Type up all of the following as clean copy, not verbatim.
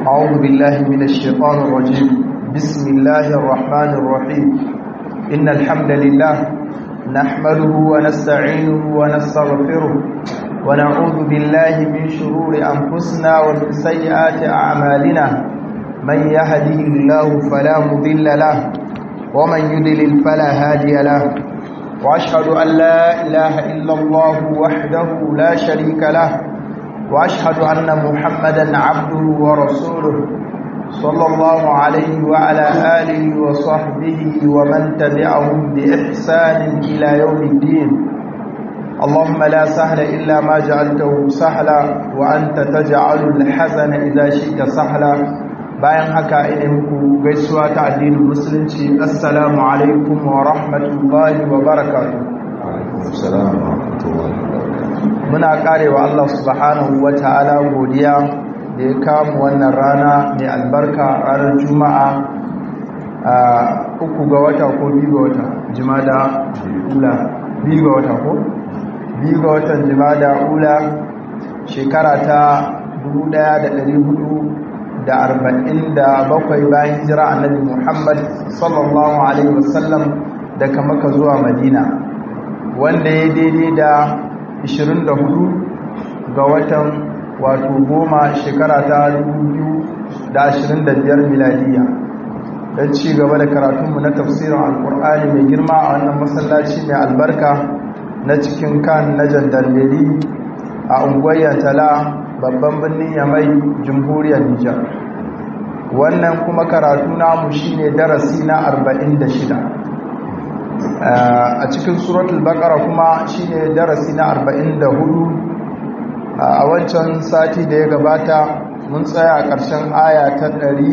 أعوذ بالله من الشيطان الرجيم. بسم الله الرحمن الرحيم. إن الحمد لله نحمده ونستعينه ونستغفره ونعوذ بالله من شرور أنفسنا ومن سيئات أعمالنا. من يهده الله فلا مضل له ومن يضلل فلا هادي له، وأشهد أن لا إله إلا الله وحده لا شريك له، وأشهد أن محمدا عبده ورسوله صلى الله عليه وعلى آله وصحبه ومن تبعهم بإحسان إلى يوم الدين. اللهم لا سهل إلا ما جعلته سهلا وأنت تجعل الحزن إذا شئت سهلا. bayan haka ina muku gaisuwa ta addinin musulunci. Assalamu alaikum wa rahmatullahi wa barakatuh. Assalamu rahmatullahi wa barakatuh. Muna karewa Allah subhanahu wa ta'ala godiya da ya kawo wannan rana mai albarka, ranar Juma'a 3 ga wata ko 2 ga wata Jumada Ula, 2 ga wata ko 2 ga watan Jumada Ula, shekara ta 1447 bayan hijira annabi Muhammad sallallahu alaihi wasallam daga Makka zuwa Madina, wanda ya daidai da 24 ga watan wato 10 shekara ta 2025 miladiya. don ci gaba da karatunmu na tafsirin alkur'ani mai girma a wannan masallaci mai albarka na cikin kan na jandarmeri a unguwar Yantala, babban birnin Yamai, jamhuriyar Nijar. Wannan kuma karatu namu shine darasi na 46 a cikin suratul baqara, kuma shine darasi na 44. A wancan sati da ya gabata mun tsaya a ƙarshen aya ta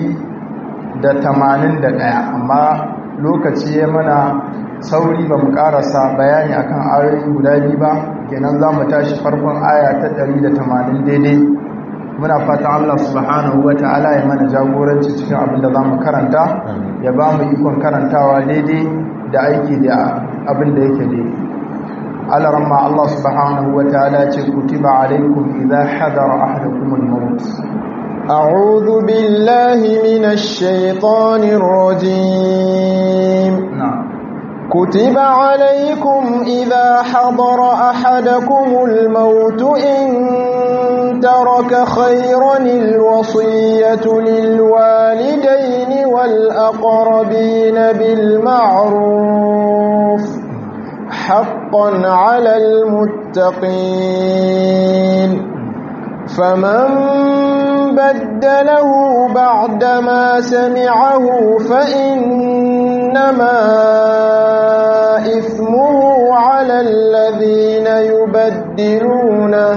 181, amma lokaci ya mana sauri ba mu karasa bayani akan ayoyi guda biyu ba, kenan za mu tashi farkon aya ta 180 daidai. Muna fatan Allah subhanahu wa ta'ala ya mana jagoranci cikin abin da za mu karanta, ya ba mu ikon karantawa daidai da aiki da abin da yake daidai. Alaramma Allah subhanahu wa ta'ala ce kutiba alaikum idha hadara ahadakumul maut. أعوذ بالله من الشيطان الرجيم. كتب عليكم إذا حضر أحدكم الموت إن ترك خيرا الوصية للوالدين والأقربين بالمعروف حقا على المتقين. فمن بدله بعدما سمعه فإنما إثمه على الذين يبدلونه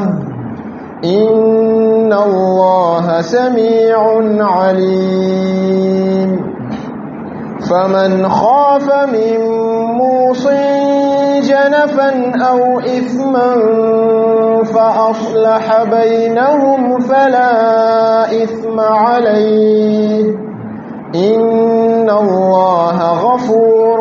إن الله سميع عليم. فمن خاف من موص جنفا أو إثما فأصلح بينهم فلا إثم عليه إن الله غفور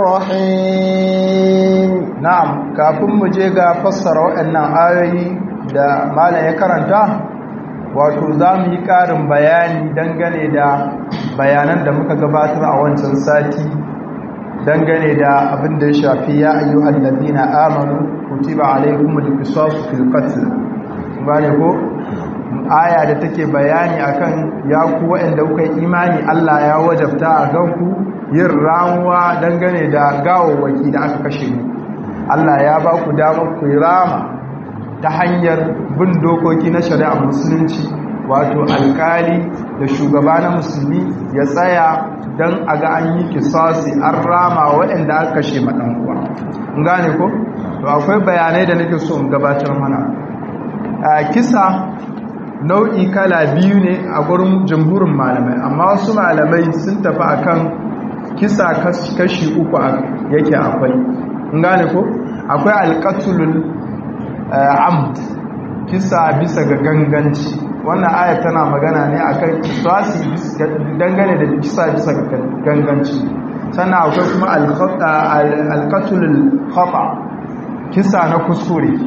رحيم. نعم، kafin mu je ga fassara waɗannan ayoyi da malam ya karanta, wato za mu yi ƙarin bayani dangane da bayanan da muka gabatar a wancan sati dangane da abin da ya shafi ya ayyuhal ladina amanu kutiba alaykumul qisasu fil qatl. Bane ko aya da take bayani akan ya ku waɗanda kuka yi imani, Allah ya wajabta a ganku yin ramuwa dangane da gawawwaki da aka kashe mu. Allah ya ba ku damar ku yi rama ta hanyar bin dokoki na shari'a musulunci, wato alkali da shugaba na musulmi ya tsaya don a ga an yi kisasi, an rama waɗanda aka kashe maɗan'uwa. Gane ko? To akwai bayanai da nake so in gabatar mana. Kisa nau'i kala biyu ne a gurin jamhurin malamai, amma wasu malamai sun tafi akan kisa kashi 3 yake akwai. Gane ko? Akwai alqatlul amd, kisa bisa ga ganganci. Wannan aya tana magana ne akan kisasi dangane da kisa bisa ga ganganci. Sannan akwai kuma alqatlul khata, kisa na kuskure.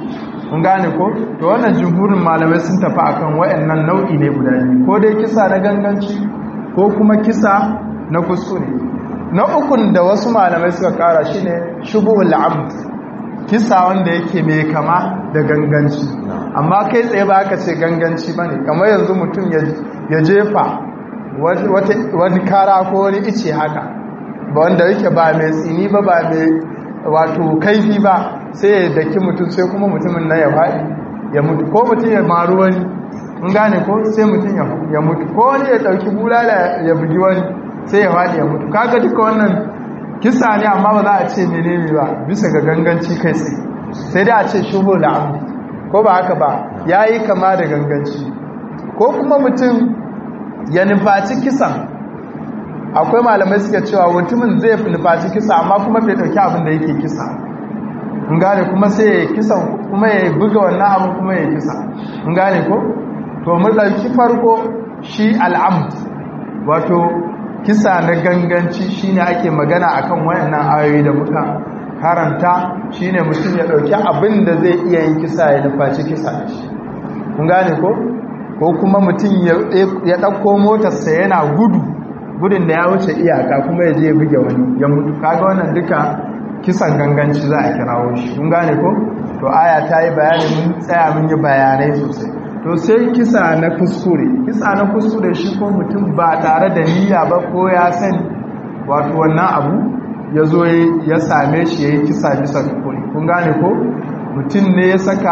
kun gane ko to wannan jumhurin malamai sun tafi akan wayannan nau'i ne guda biyu ko dai kisa na ganganci ko kuma kisa na kuskure na ukun da wasu malamai suka kara shine shubuhul amd kisa wanda yake mai kama da ganganci amma kai tsaye ba aka ce ganganci bane kamar yanzu mutum ya jefa wani kara ko wani ice haka ba wanda yake ba mai tsini ba mai wato kaifi ba sai ya daki mutum sai kuma mutumin na ya faɗi ya mutu ko mutum ya maru wani mun gane ko sai mutum ya mutu ko wani ya ɗauki bulala ya bugi wani sai ya faɗi ya mutu kaga duka wannan kisa ne amma ba za a ce menene ba bisa ga ganganci kai tsaye sai dai a ce shubu da amdi ko ba haka ba yayi kama da ganganci ko kuma mutum ya nufaci kisan akwai malamai suke cewa mutumin zai nufaci kisa amma kuma bai dauki abin da yake kisa in gane kuma sai ya kisa kuma ya buga wannan abin kuma ya kisa in gane ko to mu dauki farko shi al'amd wato kisa na ganganci shine ake magana akan wayannan ayoyi da muka karanta shine mutum ya dauki abin da zai iya yin kisa ya nufaci kisa shi kun gane ko kuma mutum ya dauko motarsa yana gudun da ya wuce iyaka kuma ya je buge wani ya mutu kaga wannan duka kisan ganganci za a kirawo shi kun gane ko to aya ta yi bayani mun tsaya mun yi bayanai sosai to sai kisa na kuskure shi ko mutum ba tare da niyya ba ko ya sani wato wannan abu ya zo ya same shi ya yi kisa bisa kuskure kun gane ko mutum ne ya saka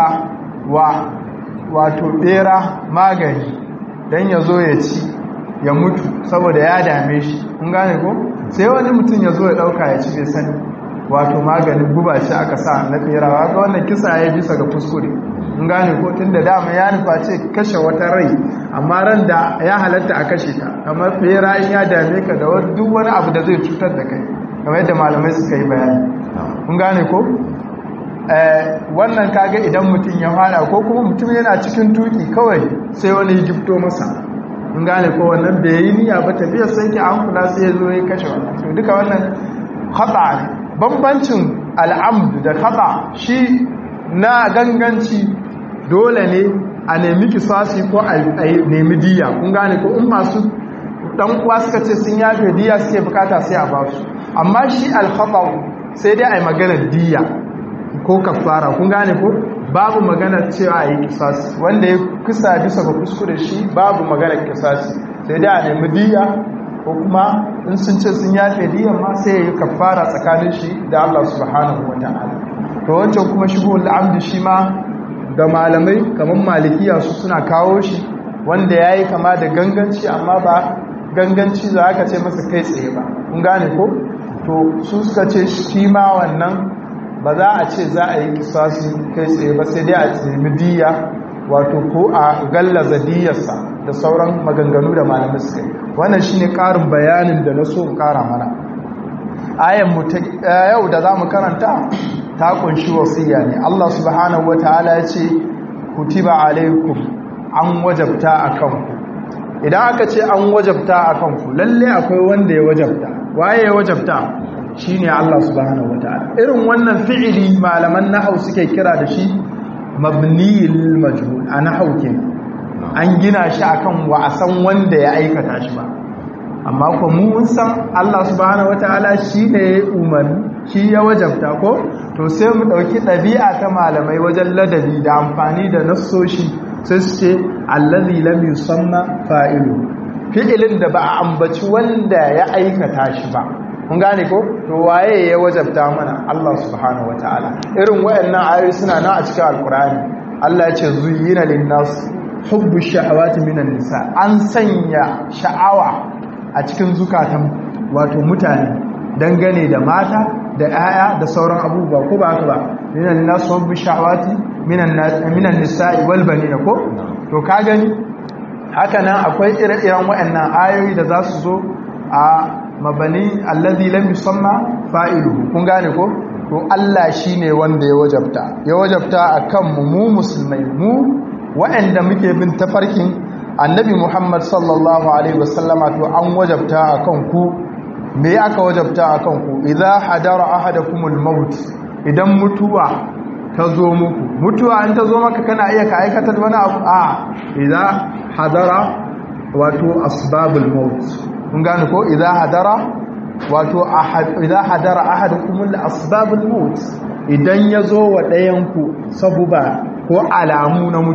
wato bera magani don ya zo ya ci ya mutu saboda ya dame shi kun gane ko sai wani mutum ya zo ya dauka ya ci bai sani wato maganin guba ce aka sa na berawa ga wannan kisa ya bisa ga kuskure kun gane ko tunda dama ya nufa ce kashe wata rai amma ran da ya halatta a kashe ta kamar bera in ya dame ka da duk wani abu da zai cutar da kai kamar yadda malamai suka yi bayani kun gane ko wannan kaga idan mutum ya fara ko kuma mutum yana cikin tuki kawai sai wani ya gifto masa mun gane ko wannan bai yi niyya ba tafiyar sai ki an kula sai ya zo ya kashe wannan to duka wannan khata ne bambancin al'amd da khata shi na ganganci dole ne a nemi kisasi ko a nemi diya kun gane ko in masu dan uwa suka ce sun yafe diya suke bukata sai a ba su amma shi al-khata sai dai ai magana diya ko kafara kun gane ko babu magana cewa yi kisasi wanda ya kusa bisa ga kuskure shi babu magana kisasi sai dai a nemi diya ko kuma in sun ce sun yafe diyan ma sai ya yi kafara tsakanin shi da Allah subhanahu wata'ala to wancan kuma shibul amdi shi ma da malamai kamar malikiya su suna kawo shi wanda yayi kama da ganganci amma ba ganganci za ka ce masa kai tsaye ba kun gane ko to su suka ce shi ma wannan ba za a ce za a yi kisasi kai tsaye ba sai dai a nemi diya wato ko a gallaza diyarsa da sauran maganganu da malamai suka yi wannan shine karin bayanin da na so in kara mana ayan mu ta yau da zamu karanta ta kunshi wasiya ne Allah subhanahu wataala ya ce kutiba alaikum an wajabta akan ku idan aka ce an wajabta akan ku lalle akwai wanda ya wajabta waye ya wajabta shine Allah subhanahu wataala irin wannan fi'ili malaman nahwu suke kira da shi mabniyil majhul ana hauke an gina shi akan wa san wanda ya aikata shi ba amma ko mun san Allah subhanahu wataala shine ya umarni shi ya wajabta ko to sai mu dauki dabi'a ta malamai wajen ladabi da amfani da nassoshi sai su ce allazi lam yusamma fa'ilu fi'ilin da ba a ambaci wanda ya aikata shi ba kun gane ko to waye ya wajabta mana Allah subhanahu wataala irin wayannan ayoyi suna nan a cikin alkur'ani Allah ya ce zuyyina lin-nas hubbu shahawati minan nisa an sanya sha'awa a cikin zukatan wato mutane dangane da mata da 'ya'ya da sauran abubuwa ko ba haka ba minan nas hubbu shahawati minan nisa'i wal banina ko to ka gani haka nan akwai ire-iren wayannan ayoyi da za su zo a mabani alladhi lam yusamma fa'iluhu kun gane ko to Allah shine wanda ya wajabta akan mu musulmai mu waɗanda muke bin tafarkin annabi Muhammad sallallahu alaihi wasallama to an wajabta akan ku me aka wajabta akan ku idza hadara ahadakumul maut idan mutuwa ta zo muku mutuwa an ta zo maka kana iya ka aikata wani abu a idza hadara wato asbabul maut kun gane ko idza hadara wato idza hadara ahadukum asbabul maut idan yazo wa ɗayan ku sabuba ko alamu na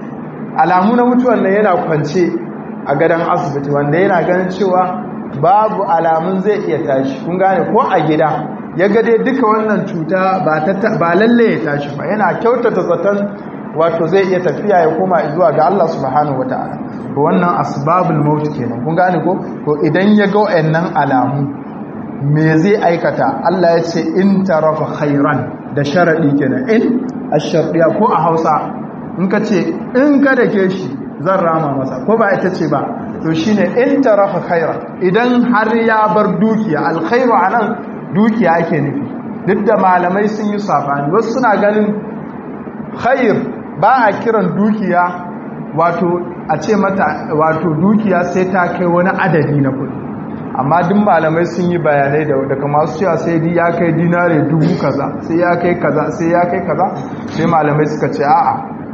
mutuwan nan yana kwance a gadon asibiti wanda yana ganin cewa babu alamun zai iya tashi kun gane ko a gida ya gade duka wannan cuta ba lalle ya tashi ba yana kyautata zaton wato zai iya tafiya ya koma zuwa ga Allah subhanahu wataala to wannan asbabul maut kenan kun gane ko to idan ya ga wayannan alamu me zai aikata Allah ya ce in tarafa khairan da sharadi kenan in ash-shartiya ko a Hausa in ka ce in ka dake shi zan rama masa ko ba ita ce ba to shine in tarafa khairan idan har ya bar dukiya alkhairu anan dukiya ake nufi duk da malamai sun yi sabani wasu suna ganin khair ba a kiran dukiya wato a ce mata wato dukiya sai ta kai wani adadi na kudi amma duk malamai sun yi bayanai da kamar su cewa sai ya kai dinare 1000 kaza sai ya kai kaza sai ya kai kaza sai malamai suka ce a'a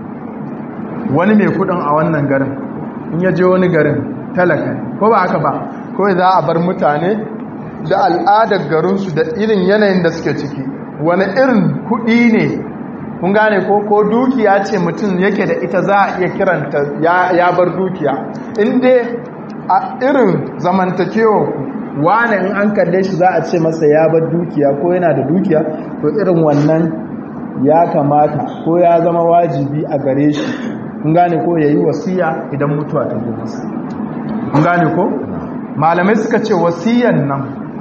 wani mai kudin a wannan garin in ya je wani garin talaka ko ba haka ba ko za a bar mutane da al'adar garinsu da irin yanayin da suke ciki wani irin kudi ne kun gane ko dukiya ce mutum yake da ita za a iya kiranta ya bar dukiya inda a irin zamantakewa wane in an kalle shi za a ce masa ya bar dukiya ko yana da dukiya to irin wannan ya kamata ko ya zama wajibi a gare shi kun gane ko yayi wasiya idan mutuwa ta zo masa kun gane ko malamai suka ce wasiyan nan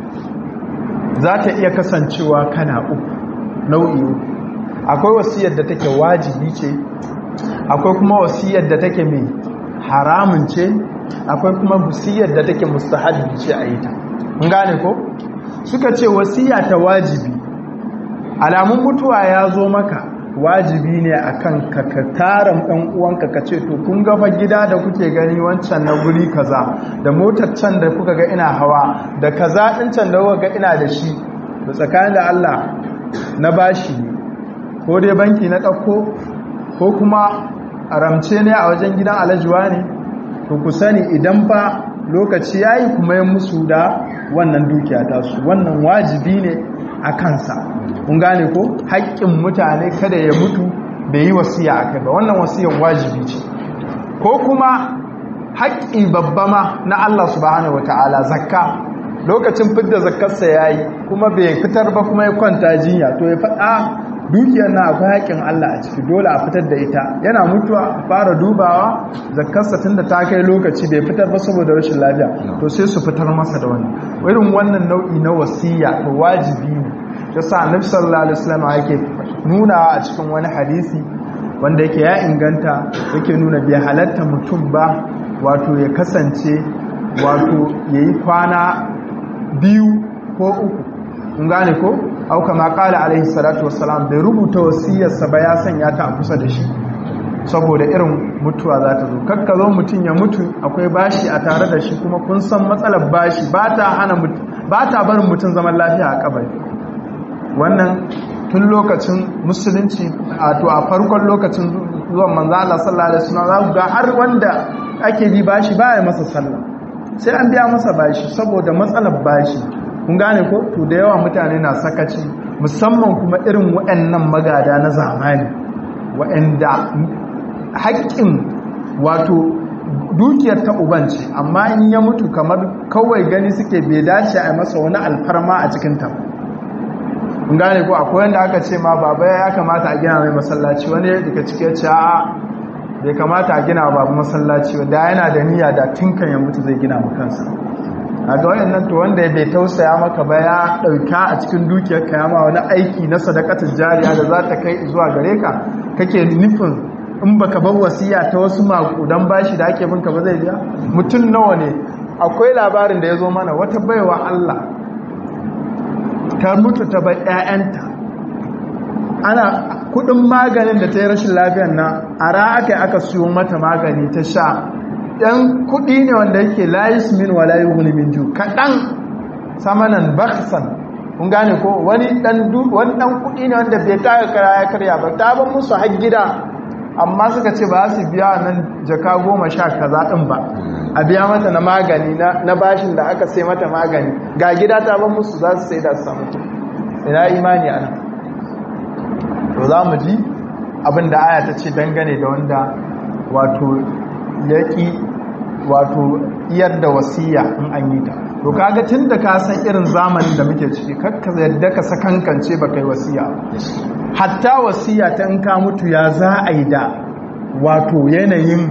za ta iya kasancewa kana uku nau'i uku akwai wasiyar da take wajibi ce akwai kuma wasiyar da take mai haramun ce akwai kuma wasiyar da take mustahabbi ce a yi ta kun gane ko suka ce wasiya ta wajibi alamun mutuwa ya zo maka wajibi ne akan ka taron ɗan uwanka ka ce to kun ga fa gida da kuke gani wancan na guri kaza da motar can da kuka ga ina hawa da kaza din can da kuka ga ina da shi to tsakanin da Allah na bashi ko dai banki na ɗauko ko kuma aramce ne a wajen gidan alajuwa ne to ku sani idan fa lokaci yayi kuma ya musu da wannan dukiya ta su wannan wajibi ne a kansa kun gane ko haƙƙin mutane kada ya mutu bai yi wasiya akai ba wannan wasiyar wajibi ce ko kuma haƙƙi babba ma na Allah subhanahu wataala zakka lokacin fidda zakkarsa yayi kuma bai fitar ba kuma ya kwanta jinya to ya faɗa dukiyar na akwai haƙƙin Allah a ciki dole a fitar da ita yana mutuwa fara dubawa zakkarsa tunda ta kai lokaci bai fitar ba saboda rashin lafiya to sai su fitar masa da wannan irin wannan nau'i na wasiya to wajibi ne yasa annabi sallallahu alaihi wasallam yake nuna a cikin wani hadisi wanda yake ya inganta yake nuna bai halatta mutum ba wato ya kasance wato yayi kwana 2 ko 3 kun gane ko au kama kala alaihi salatu wassalam bai rubuta wasiyarsa ba ya sanya ta a kusa da shi saboda irin mutuwa za ta zo kakka zo mutum ya mutu akwai bashi a tare da shi kuma kun san matsalar bashi ba ta barin mutum zaman lafiya a kabari wannan tun lokacin musulunci a farkon lokacin zuwan manzo Allah sallallahu alaihi wasallam za ku ga har wanda ake bi bashi ba ya masa sallah sai an biya masa bashi saboda matsalar bashi kun gane ko to da yawa mutane na sakaci musamman kuma irin waɗannan magada na zamani waɗanda haƙƙin wato dukiyar ta ubanci amma in ya mutu kamar kawai gani suke bai dace a masa wani alfarma a cikin ta kun gane ko akwai wanda aka ce ma baba ya kamata a gina mai masallaci wani daga cike ce a bai kamata a gina babu masallaci da yana da niyya da tinkan ya mutu zai gina maka kansa a ga wayannan to wanda bai tausaya maka ba ya dauka a cikin dukiyar ka yama wani aiki na sadaqatul jariya da za ta kai zuwa gare ka kake nufin in baka bar wasiya ta wasu makudan bashi da ake binka ba zai biya mutun nawa ne akwai labarin da yazo mana wata baiwa Allah ta mutu ta bar ƴaƴanta ana kudin maganin da ta yi rashin lafiyar nan ara aka siyo mata magani ta sha ɗan kuɗi ne wanda yake layis min wa layi min ju kaɗan samanan baksan kun gane ko wani dan kudi ne wanda bai taka kara ya karya ba ta ban musu har gida amma suka ce ba su biya nan jaka 10 kaza din ba a biya mata na magani na bashin da aka sai mata magani ga gida ta ban musu za su sai da su samu ina imani ana to za mu ji abin da aya ta ce dangane da wanda wato yaki wato iyar da wasiya in an yi ta to kaga tun da ka san irin zamanin da muke ciki kakka yadda ka sakankance ba kai wasiya hatta wasiya ta in ka mutu ya za a yi da wato yanayin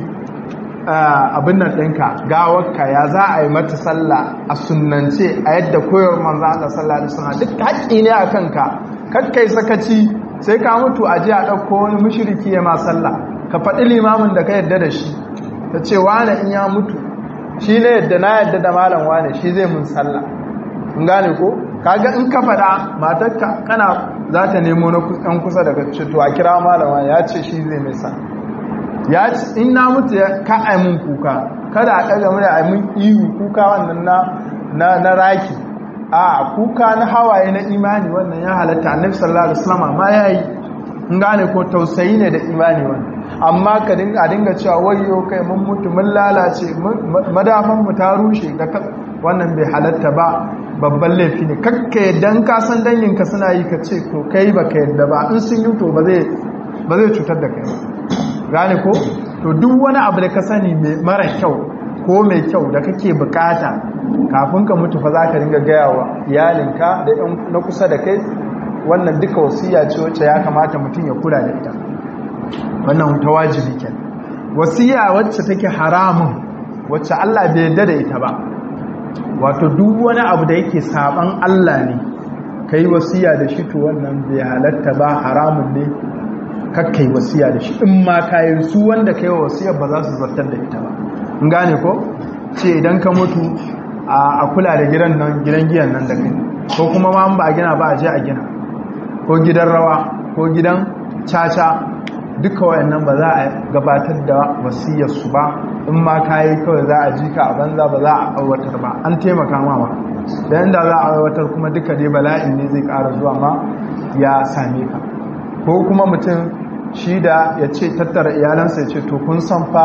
abin nan ɗinka gawarka ya za a yi mata sallah a sunnance a yadda koyar manzo Allah sallallahu alaihi wasallam duk haƙƙi ne a kanka kakkai sakaci sai ka mutu a ji a ɗauko wani mushriki ya ma sallah ka faɗi limamin da ka yadda da shi ta ce wane in ya mutu shi ne yadda na yadda da malam wane shi zai mun sallah in gane ko kaga in ka faɗa matarka kana za ta nemo na ɗan kusa daga to a kira malam wane ya ce shi zai mai sallah ya ce in na mutu ka aimun kuka kada a ɗaga mai aimun ihu kuka wannan na raki a kuka na hawaye na imani wannan ya halatta annabi sallallahu alaihi wasallam ma yayi in gane ko tausayi ne da imani wannan amma ka dinga cewa wayo kai mun mutu mun lalace madafan mu ta rushe da wannan bai halatta ba babban laifi ne kakka dan ka san dangin ka suna yi ka ce to kai baka yadda ba in sun yi to ba zai cutar da kai gane ko to duk wani abu da ka sani mara kyau ko mai kyau da kake bukata kafin ka mutu fa za ka dinga gaya wa iyalinka da na kusa da kai wannan duka wasiya ce wacce ya kamata mutum ya kula da ita wannan ta wajibi ke wasiya wacce take haramun wacce Allah bai yarda da ita ba wato duk wani abu da yake saban Allah ne kai wasiya da shi to wannan bai halatta ba haramun ne kakkai wasiya da shi in ma kai su wanda kai wasiya ba za su zartar da ita ba in gane ko ce idan ka mutu a kula da gidan giyan nan da kai ko kuma ma ba a gina ba a je a gina ko gidan rawa ko gidan caca duka wayannan ba za a gabatar da wasiyarsu ba in ma kayi kawai za a ji ka a banza ba za a aiwatar ba an taimaka ma ba da yanda za a aiwatar kuma duka dai bala'in ne zai ƙara zuwa ma ya same ka ko kuma mutum shi da ya ce tattara iyalansa ya ce to kun san fa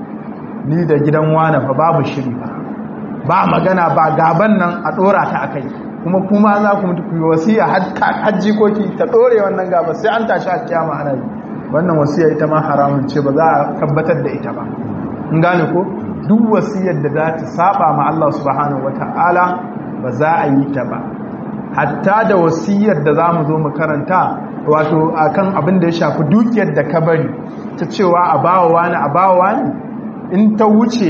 ni da gidan wane fa babu shiri ba magana ba gaban nan a ɗora ta a kai kuma za ku mutu ku yi wasiya hajji koki ta ɗore wannan gaba sai an tashi a kiyama ana yi wannan wasiya ita ma haramun ce ba za a tabbatar da ita ba in gane ko duk wasiyar da za ta saba ma Allah subhanahu wata'ala ba za a yi ta ba hatta da wasiyar da za mu zo mu karanta wato akan abin da ya shafi dukiyar da ka bari ta cewa a bawa wani in ta wuce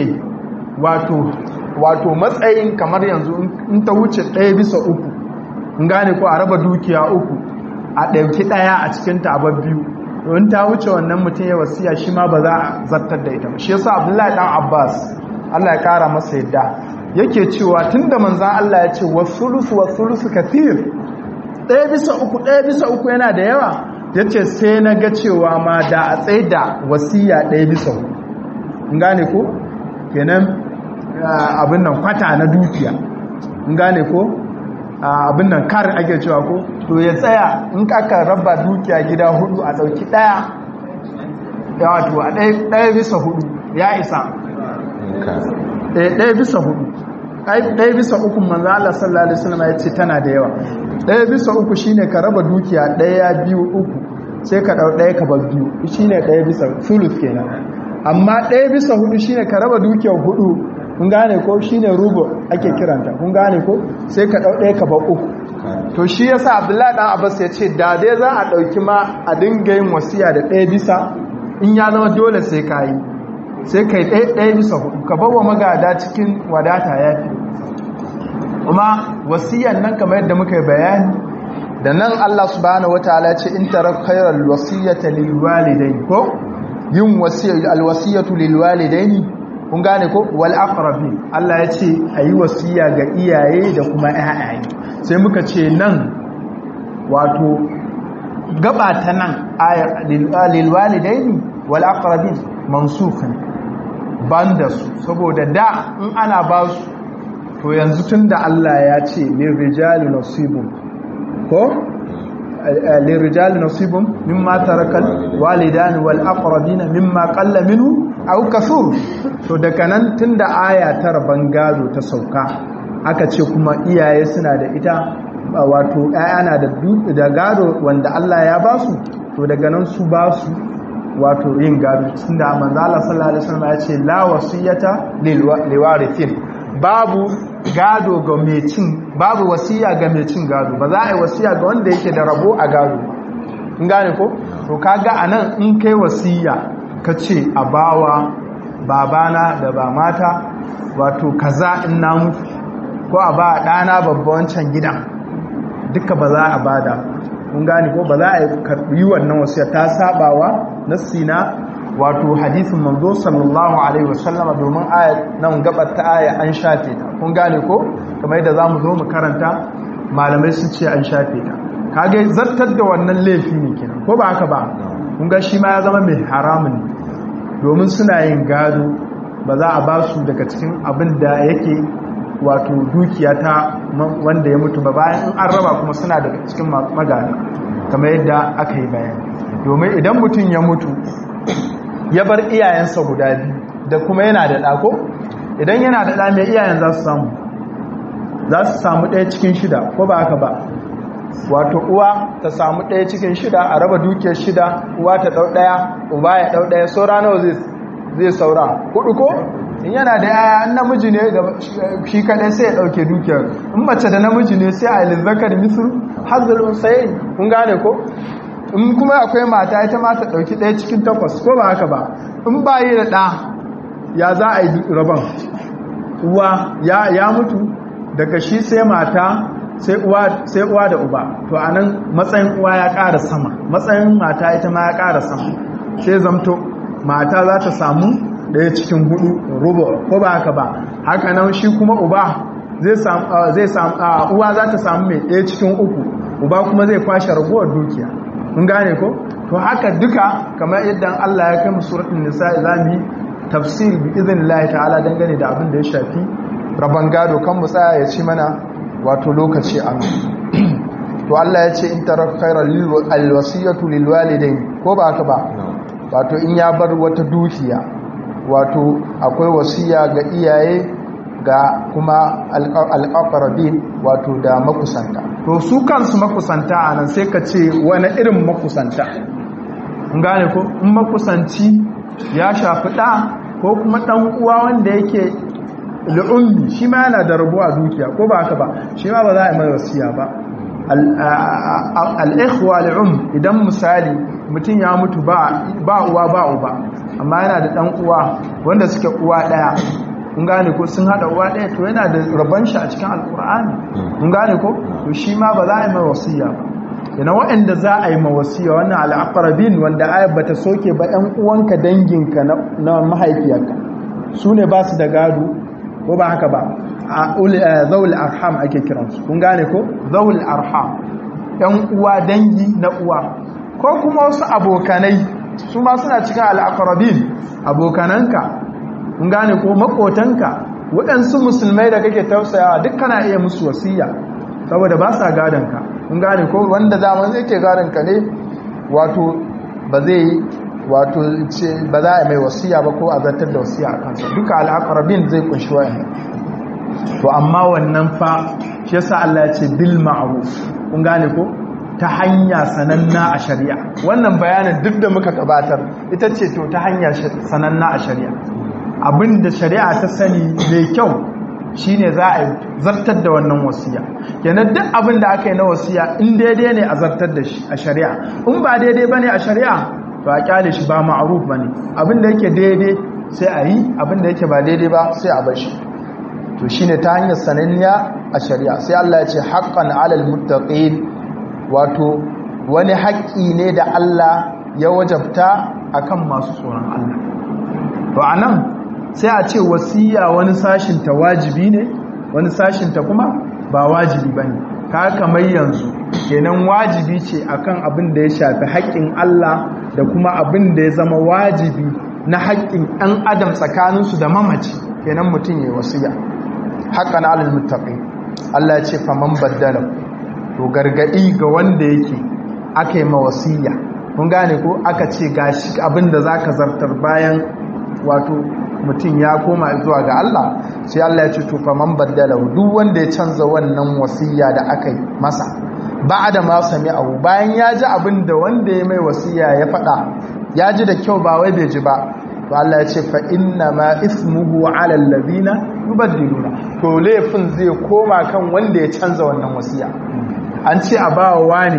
wato matsayin kamar yanzu in ta wuce 1/3 in gane ko a raba dukiya 3 a ɗauki ɗaya a cikinta a babbiyu in ta wuce wannan mutum ya wasiya shi ma ba za a zartar da ita ba shi yasa Abdullahi dan Abbas Allah ya kara masa yadda yake cewa tunda manzon Allah ya ce wasulusu kathir 1/3 yana da yawa yace sai na ga cewa ma da a tsaida wasiya 1/4 in gane ko kenan abin nan kwata na dukiya in gane ko abin nan kar ake cewa ko to ya tsaya in aka raba dukiya gida 4 a dauki daya ya wato a 1/4 ya isa 1/4 ai 1/3 manzo Allah sallallahu alaihi wasallam ya ce tana da yawa 1/3 shine ka raba dukiya 1 2 3 sai ka dau 1 ka bar 2 shine 1/3 kenan amma 1/4 shine ka raba dukiyar 4 kun gane ko shine rubu ake kiranta kun gane ko sai ka dau 1 ka bar 3 to shi yasa Abdullahi dan Abbas ya ce da dai za a dauki ma a dinga yin wasiya da 1 in ya zama dole sai kai 1/4 ka bawa magada cikin wadata yafi kuma wasiyan nan kamar yadda muka yi bayani da nan Allah subhanahu wataala ya ce in tarak khairal wasiyata lil walidain ko yin alwasiyatu lil walidaini kun gane ko wal aqrabin Allah ya ce ayi wasiya ga iyaye da kuma ƴaƴaye sai muka ce nan wato gaba ta nan lil walidaini wal aqrabin mansukhan banda su saboda da in ana ba su to yanzu tunda Allah ya ce lil rijali nasibun ko lirijal nasibun mimma tarakal walidan wal aqrabin mimma qalla minhu aw kasur. To daga nan tunda aya ta raban gado ta sauka aka ce kuma iyaye suna da ita wato ƴaƴa na da gado wanda Allah ya ba su, to daga nan su ba su wato yin gado tunda manzo Allah sallallahu alaihi wasallam ya ce la wasiyata liwarithin, babu gado ga mai cin, babu wasiya ga mai cin gado, ba za a yi wasiya ga wanda yake da rabo a gado. In gane ko? To kaga anan in kai wasiya ka ce a bawa babana da ba mata wato kaza in na mutu, ko a ba ɗana babba wancan gidan, duka ba za a bada. Kun gane ko? Ba za a yi wannan wasiya, ta sabawa nassi na wato hadisin manzo sallallahu alaihi wasallama, domin ayat nan gabar ta aya an shafe ta. Kun gane ko? Kamar yadda zamu zo mu karanta malamai sun ce an shafe ta. Kage zartar da wannan laifi ne kenan, ko ba haka ba? Kun ga shi ma ya zama mai haramun ne, domin suna yin gado ba za a ba su daga cikin abin da yake wato dukiya ta wanda ya mutu ba, bayan in an raba kuma suna daga cikin magana kamar yadda aka yi bayani. Domin idan mutum ya mutu ya bar iyayensa guda biyu da kuma yana da ɗako, idan yana da ɗa mai iyayen za su samu ɗaya cikin shida, ko ba haka ba? Wato uwa ta samu ɗaya cikin shida, a raba dukiyar shida, uwa ta ɗau ɗaya, uba ya ɗau ɗaya, saura nawa zai saura? Hudu ko? In yana da yaya, in namiji ne shi kaɗai sai ya ɗauke dukiyar, in mace da namiji ne sai a yi zakar misru hazal unsayayn. Kun gane ko? In kuma akwai mata ita ma ta ɗauki ɗaya cikin 8, ko ba haka ba? In ba yi da ɗa ya za a yi rabon? Uwa ya mutu daga shi sai mata sai uwa da uba, to anan matsayin uwa ya ƙara sama, matsayin mata ita ma ya ƙara sama, sai zamto mata za ta samu ɗaya cikin 4 rubu, ko ba haka ba? Haka nan shi kuma uba zai samu uwa za ta samu mai ɗaya cikin 3, uba kuma zai kwashe raguwar dukiya. Mun gane ko? To haka duka kamar yadda Allah ya kai mu suratul nisa zamu tafsir bi idhnillahi ta'ala dangane da abin da ya shafi raban gado, kan mu tsaya ya ci mana wato lokaci a to Allah ya ce in tarak khairal alwasiyatu lilwalidain, ko ba haka ba? Wato in ya bar wata dukiya, wato akwai wasiya ga iyaye ga kuma al'aqrabin, wato da makusanta. To su kansu makusanta anan sai ka ce wani irin makusanta? Kun gane ko? In makusanci ya shafi ɗa ko kuma ɗan uwa wanda yake al'ummi, shi ma yana da rabo a dukiya, ko ba haka ba? Shi ma ba za a yi mai wasiya ba. Al'ikhwa al'um, idan misali mutum ya mutu ba uwa ba uba, amma yana da ɗan uwa wanda suke uwa ɗaya, mun gane ko? Sun haɗa uwa ɗaya, to yana da rabon shi a cikin alƙur'ani, mun gane ko? To shi ma ba za a yi mai wasiya ba. Yana waɗanda za a yi mawasiya wannan al'aqrabin, wanda ayat bata soke ba, ‘yan uwanka danginka na mahaifiyarka, su ne ba su da gado, ko ba haka ba? Zawul arham ake kiransu, kun gane ko? Zawul arham, ‘yan uwa dangi na uwa, ko kuma wasu abokanai, su ma suna cikin al'aqrabin, abokananka, kun gane ko? Makotanka, waɗansu musulmai da kake tausayawa duk kana iya musu wasiya, saboda ba sa gadonka. Kun gane ko? Wanda zaman zai ke gadonka ne, wato ba zai wato ce ba za a mai wasiya ba, ko a zartar da wasiya a kansa. Duka al'aqrabin zai kunshi wa'in. To amma wannan fa shi yasa Allah ya ce bil ma'ruf. Kun gane ko? Ta hanya sananna a shari'a. Wannan bayanin duk da muka gabatar ita ce to ta hanya sananna a shari'a. Abinda shari'a ta sani mai kyau shine za a zartar da wannan wasiya. Kenan duk abin da aka yi na wasiya in daidai ne a zartar da shi a shari'a, in ba daidai bane a shari'a to a kyale shi, ba ma'ruf bane. Abin da yake daidai sai a yi, abin da yake ba daidai ba sai a bar shi. To shine ta hanyar sananniya a shari'a. Sai Allah ya ce haqqan 'alal muttaqin, wato wani haƙƙi ne da Allah ya wajabta akan masu tsoron Allah. To anan sai a ce wasiya wani sashin ta wajibi ne, wani sashin ta kuma ba wajibi bane. Ka kamar yanzu kenan wajibi ce akan abin da ya shafi haƙƙin Allah da kuma abin da ya zama wajibi na haƙƙin ɗan adam tsakaninsu da mamaci, kenan mutum ya wasiya. Haqqan 'alal muttaqin, Allah ya ce faman baddala, to gargadi ga wanda yake aka yi mawasiya kun gane ko aka ce gashi abinda zaka zartar bayan wato mutum ya koma zuwa ga Allah sai Allah ya ce to fa man baddala duk wanda ya canza wannan wasiya da aka yi masa ba'da ma sami'ahu bayan ya ji abinda wanda ya mai wasiya ya faɗa ya ji da kyau ba wai bai ji ba to Allah ya ce fa inna ma ismuhu 'ala alladhina yubaddiluna to laifin zai koma kan wanda ya canza wannan wasiya an ce a bawa wani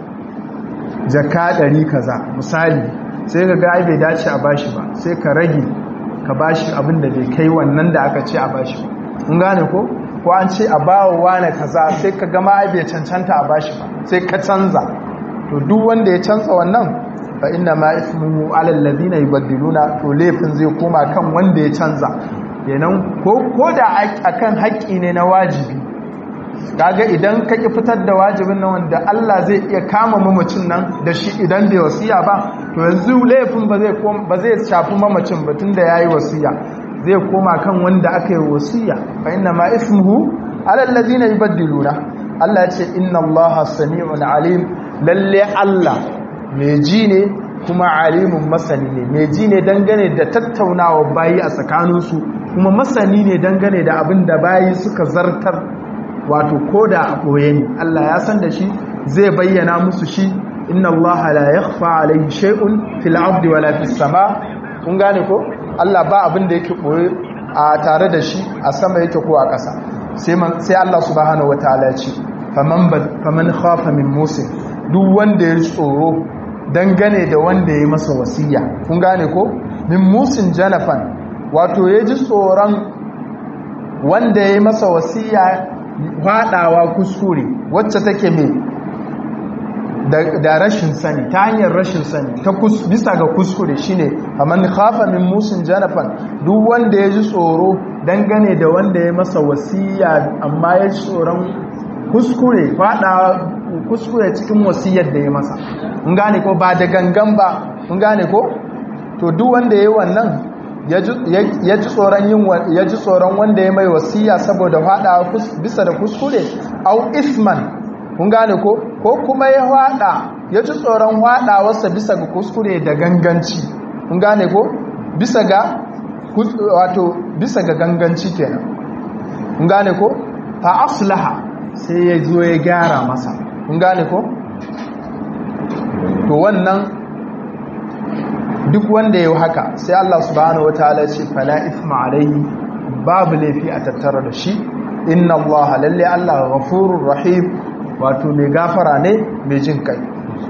jaka 100 kaza misali sai ka ga ai bai dace a bashi ba sai ka rage ka bashi abin da bai kai wannan da aka ce a bashi ba kun gane ko an ce a bawa wani kaza sai ka ga ma ai bai cancanta a bashi ba sai ka canza to duk wanda ya canza wannan fa inna ma ismuhu 'ala alladhina yubaddiluna to laifin zai koma kan wanda ya canza kenan ko da akan haƙƙi ne na wajibi kaga idan ka ki fitar da wajibin nan wanda Allah zai iya kama mamacin nan da shi idan bai wasiya ba to yanzu laifin ba zai shafi mamacin ba tunda yayi wasiya zai koma kan wanda aka yi wasiya fa inna ma ismuhu 'ala alladhina yubaddiluna Allah ya ce inna Allaha sami'un 'alim lalle Allah mai ji ne kuma alimun masani ne mai ji ne dangane da tattaunawa bayi a tsakaninsu kuma masani ne dangane da abin da bayi suka zartar wato koda a ɓoye ne Allah ya san da shi zai bayyana musu shi inna Allah la yakhfa alayhi shay'un fil ardi wala fis sama kun gane ko Allah ba abin da yake ɓoye a tare da shi a sama yake ko a ƙasa sai Allah subhanahu wataala ya ce faman khafa min musin duk wanda ya tsoro dangane da wanda ya masa wasiya kun gane ko min musin janafan wato ya ji tsoron wanda ya masa wasiya faɗawa kuskure wacce take mai da rashin sani ta hanyar rashin sani ta bisa ga kuskure shine faman khafa min musin janafan duk wanda ya ji tsoro dangane da wanda ya masa wasiya amma ya ji tsoron kuskure faɗawa kuskure cikin wasiyar da ya masa kun gane ko ba da gangan ba kun gane ko to duk wanda yayi wannan ya ji tsoron wanda ya mai wasiya saboda fada bisa da kuskure au isman kun gane ko kuma ya ji tsoron fadawarsa bisa ga kuskure da ganganci kun gane ko bisa ga ganganci kenan kun gane ko fa aslaha sai ya zo ya gyara masa kun gane ko to wannan duk wanda yayi haka sai Allah subhanahu wataala ce fala ithma alayhi babu laifi a tattara da shi inna Allah lalle Allah ghafurur rahim wato mai gafara ne mai jin kai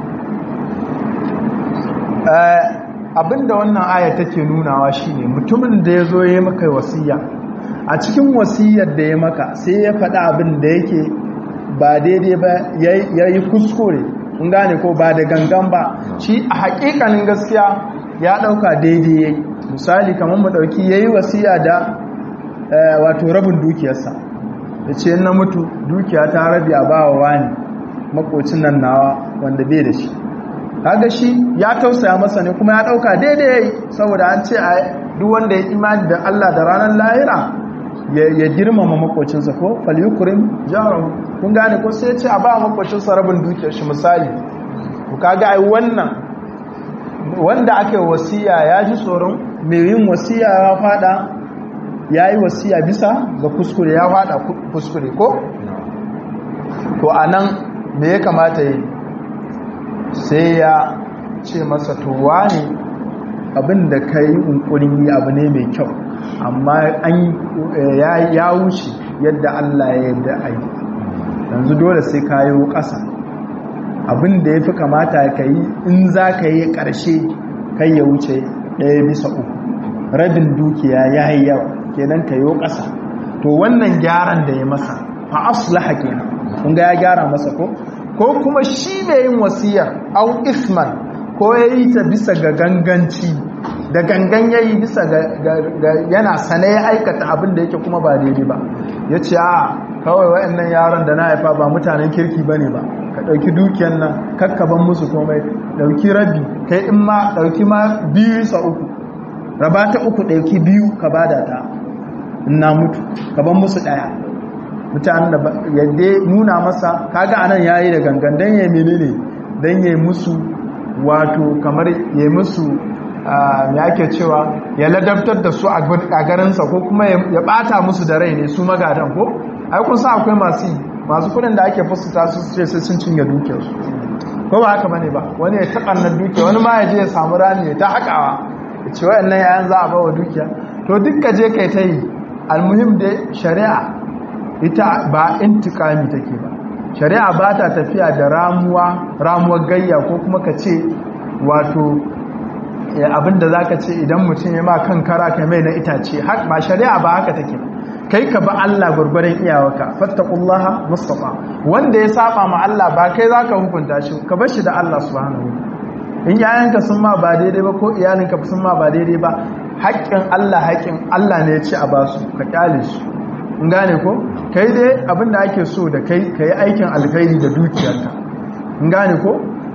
abinda wannan aya take nunawa shine mutumin da yazo yayi maka wasiya a cikin wasiyar da ya maka sai ya faɗa abin da yake ba daidai ba yayi kuskure kun gane ko ba da gangan ba shi a haƙiƙanin gaskiya ya ɗauka daidai yayi misali kamar mu ɗauki yayi wasiya da wato rabin dukiyarsa yace na mutu dukiya ta rabi a bawa wani makocin nan nawa wanda bai da shi kaga shi ya tausaya masa ne kuma ya ɗauka daidai yayi saboda an ce duk wanda ya imani da Allah da ranar lahira ya girmama makocinsa ko falyukrim jarahu kun gane ko sai ya ce a ba makocinsa rabin dukiyar shi misali ku kaga ai wannan wanda ake wasiya ya ji tsoron mai yin wasiya ya fada yayi wasiya bisa ga kuskure ya fada kuskure ko to anan me ya kamata yi sai ya ce masa to wani abin da kai unkurin yi abu ne mai kyau amma ya wuce yadda Allah ya yadda a yi yanzu dole sai ka yi ƙasa abin da ya fi kamata ka yi in za ka yi ƙarshe kai ya wuce 1/3 rabin dukiya ya yi yawa kenan ka yi ƙasa to wannan gyaran da ya masa fa aslaha kenan kun ga ya gyara masa ko kuma shi mai yin wasiyar au isman ko ya yi ta bisa ga ganganci da gangan ya yi bisa ga yana sane ya aikata abin da yake kuma ba daidai ba ya ce kawai wa'annan yaran da na haifa ba mutanen kirki ba ne ba ka ɗauki dukiyar nan kakkaban musu komai ɗauki rabi kai in ma ɗauki ma 2/3 raba ta 3 ɗauki 2 ka bada ta in na mutu ka ban musu ɗaya mutanen da yadda nuna masa kaga anan yayi da gangan dan yayi menene dan yayi musu wato kamar yayi musu me ake cewa ya ladabtar da su a garinsa ko kuma ya bata musu da rai ne su magadan ko ai kun sa akwai masu kudin da ake fuskata su ce sai sun cinye dukiyarsu ko ba haka bane ba wani ya taɓanna dukiya wani ma ya je ya samu rami ya ta haƙawa ya ce wayannan yayan za a ba wa dukiya to dukka je kai ta yi almuhim dai shari'a ita ba intikami take ba shari'a ba ta tafiya da ramuwar gayya ko kuma ka ce wato abinda za ka ce idan mutum ya ma kan kara ka mai na itace ba shari'a ba haka take kai ka ba Allah gurgurin iyawaka fattaqullaha mustafa wanda ya saba ma Allah ba kai zaka hukunta shi ka bar shi da Allah subhanahu in yayanka sun ma ba daidai ba ko iyalinka sun ma ba daidai ba haƙƙin Allah ne ya ce a basu ka kyale su in gane ko kai dai abinda ake so da kai aikin alkhairi da dukiyarka in gane ko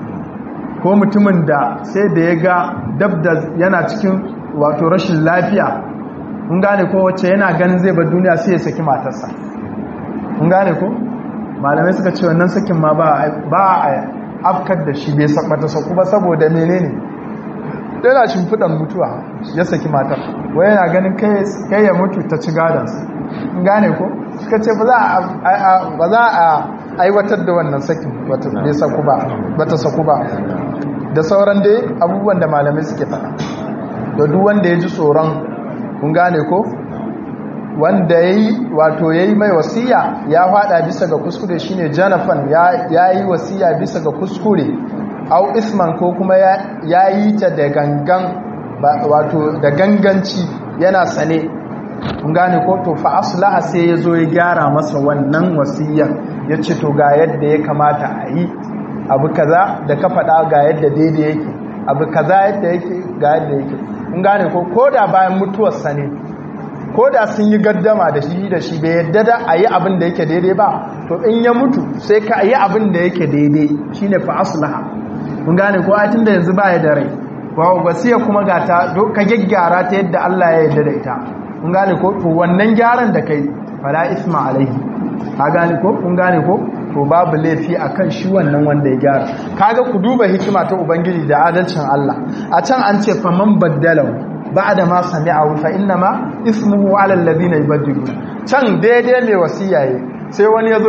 mutumin da sai da ya ga dabda yana cikin wato rashin lafiya in gane ko wacce yana ganin zai bar duniya sai ya saki matarsa in gane ko malamai suka ce wannan sakin ma ba a afkar da shi bai sakmata saku ba saboda menene yana shimfiɗan mutuwa ya saki matar wai yana ganin kai ya mutu ta ci gadansa in gane ko suka ce ba za a aiwatar da wannan sakin ba ta saku ba da sauran dai abubuwan da malamai suke faɗa da duk wanda ya ji tsoron kun gane ko wanda yayi mai wasiya ya fada bisa ga kuskure shine janafan yayi wasiya bisa ga kuskure au isman ko kuma yayi ta da gangan wato da ganganci yana sane kun gane ko to fa aslaha sai yazo ya gyara masa wannan wasiyar yace to ga yadda ya kamata a yi abu kaza da ka faɗa ga yadda daidai yake abu kaza yadda yake ga yadda yake kun gane ko da bayan mutuwarsa ne ko da sun yi gaddama da shi bai yadda da a yi abin da yake daidai ba to in ya mutu sai ka yi abin da yake daidai shine fa aslaha kun gane ko a tunda yanzu ba ya da rai wasiya kuma ga ta ka gyaggyara ta yadda Allah ya yarda da ita kun gane ko to wannan gyaran da kai fala isma alaihi ka gane ko kun gane ko to babu laifi akan shi wannan wanda ya gyara kaga ku duba hikima ta ubangiji da adalcin Allah a can an ce faman baddalahu ba'da ma sami'ahu fa innama ismuhu 'ala alladhina yubaddiluna can daidai mai wasiya sai wani yazo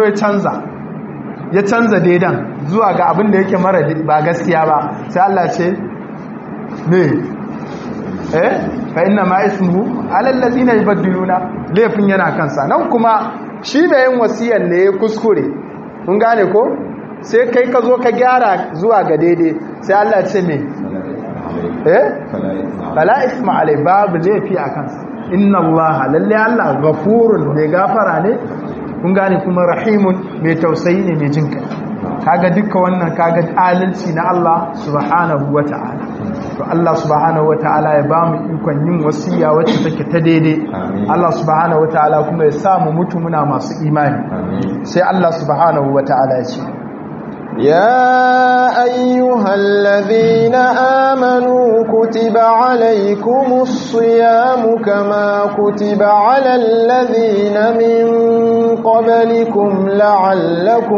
ya canza daidan zuwa ga abin da yake mara ba gaskiya ba sai Allah ce me fa innama ismuhu 'ala alladhina yubaddiluna laifin yana kansa nan kuma shi da yin wasiyar ne ya kuskure kun gane ko sai kai ka zo ka gyara zuwa ga daidai sai Allah ce me fala isma alai babu laifi a kansa inna Allah lalle Allah ghafurun mai gafara ne kun gane kuma rahimun mai tausayi ne mai jinkai kaga duka wannan kaga adalci na Allah subhanahu wata'ala to Allah subhanahu wata'ala ya ba mu ikon yin wasiya wacce take ta daidai Allah subhanahu wata'ala kuma ya sa mu mutu muna masu imani sai Allah subhanahu wata'ala ya ce يا أيها الذين آمنوا كتب عليكم الصيام كما كتب على الذين من قبلكم لعلكم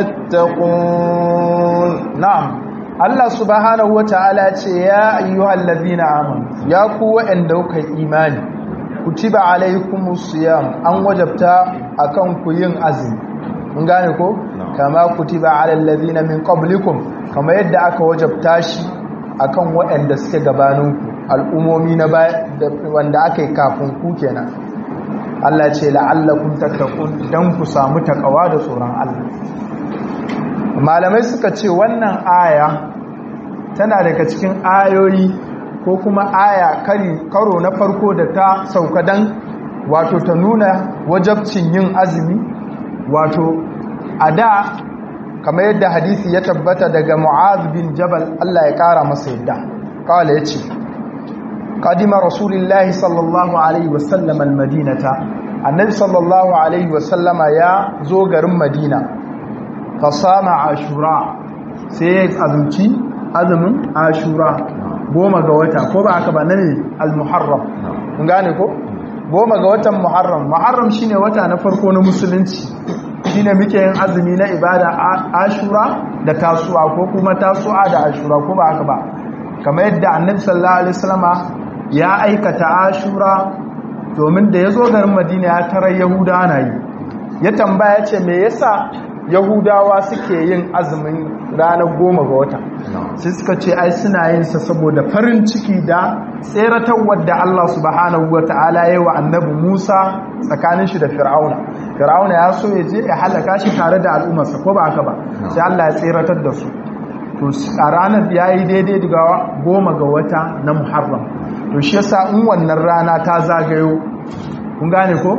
تتقون نعم الله سبحانه وتعالى يا أيها الذين آمنوا يا قوة عندك إيمان كتب عليكم الصيام أن وجبت أكنكم ين أزم mun gane ko kama kutiba alal ladina min qablikum kama yadda aka wajabta shi akan waɗanda suke gabaninku al'umomi na wanda aka yi kafin ku kenan Allah ce la'allakum tattaqun dan ku samu takawa da tsoron Allah malamai suka ce wannan aya tana daga cikin ayoyi ko kuma aya karo na farko da ta sauka dan wato ta nuna wajabcin yin azumi wato a da kamar yadda hadisi ya tabbata daga Mu'adh bin Jabal Allah ya kara masa yadda kawai ya ce qadima rasulullahi sallallahu alaihi wasallam almadinata annabi sallallahu alaihi wasallama ya zo garin Madina fasama ashura sai ya azumci azumin ashura 10 ga wata ko ba aka ba ne al-muharram kun gane ko goma ga watan Muharram shine wata na farko na musulunci, shine muke yin azumi na ibada Ashura da Tasu'a ko kuma Tasu'a da Ashura ko ba haka ba, kamar yadda Annabi sallallahu alaihi wasallama ya aikata Ashura domin da yazo garin Madina ya tarar Yahudawa na yi, ya tambaya ce me yasa Yahudawa suke yin azumin ranar 10 ga wata, sai suka ce ai suna yin sa saboda farin ciki da tseratarwar da Allah subhanahu wataala ya yi wa Annabi Musa tsakanin shi da Fir'auna ya so ya je ya halaka shi tare da al'ummarsa ko ba haka ba, sai Allah ya tseratar da su. To a ranar yayi daidai daga 10 ga wata na Muharram, to shi yasa in wannan rana ta zagayo, kun gane ko,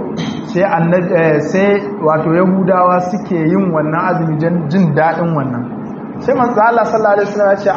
sai wato Yahudawa suke yin wannan azumi jin daɗin wannan. Sai manzo Allah sallallahu alaihi wasallam ya ce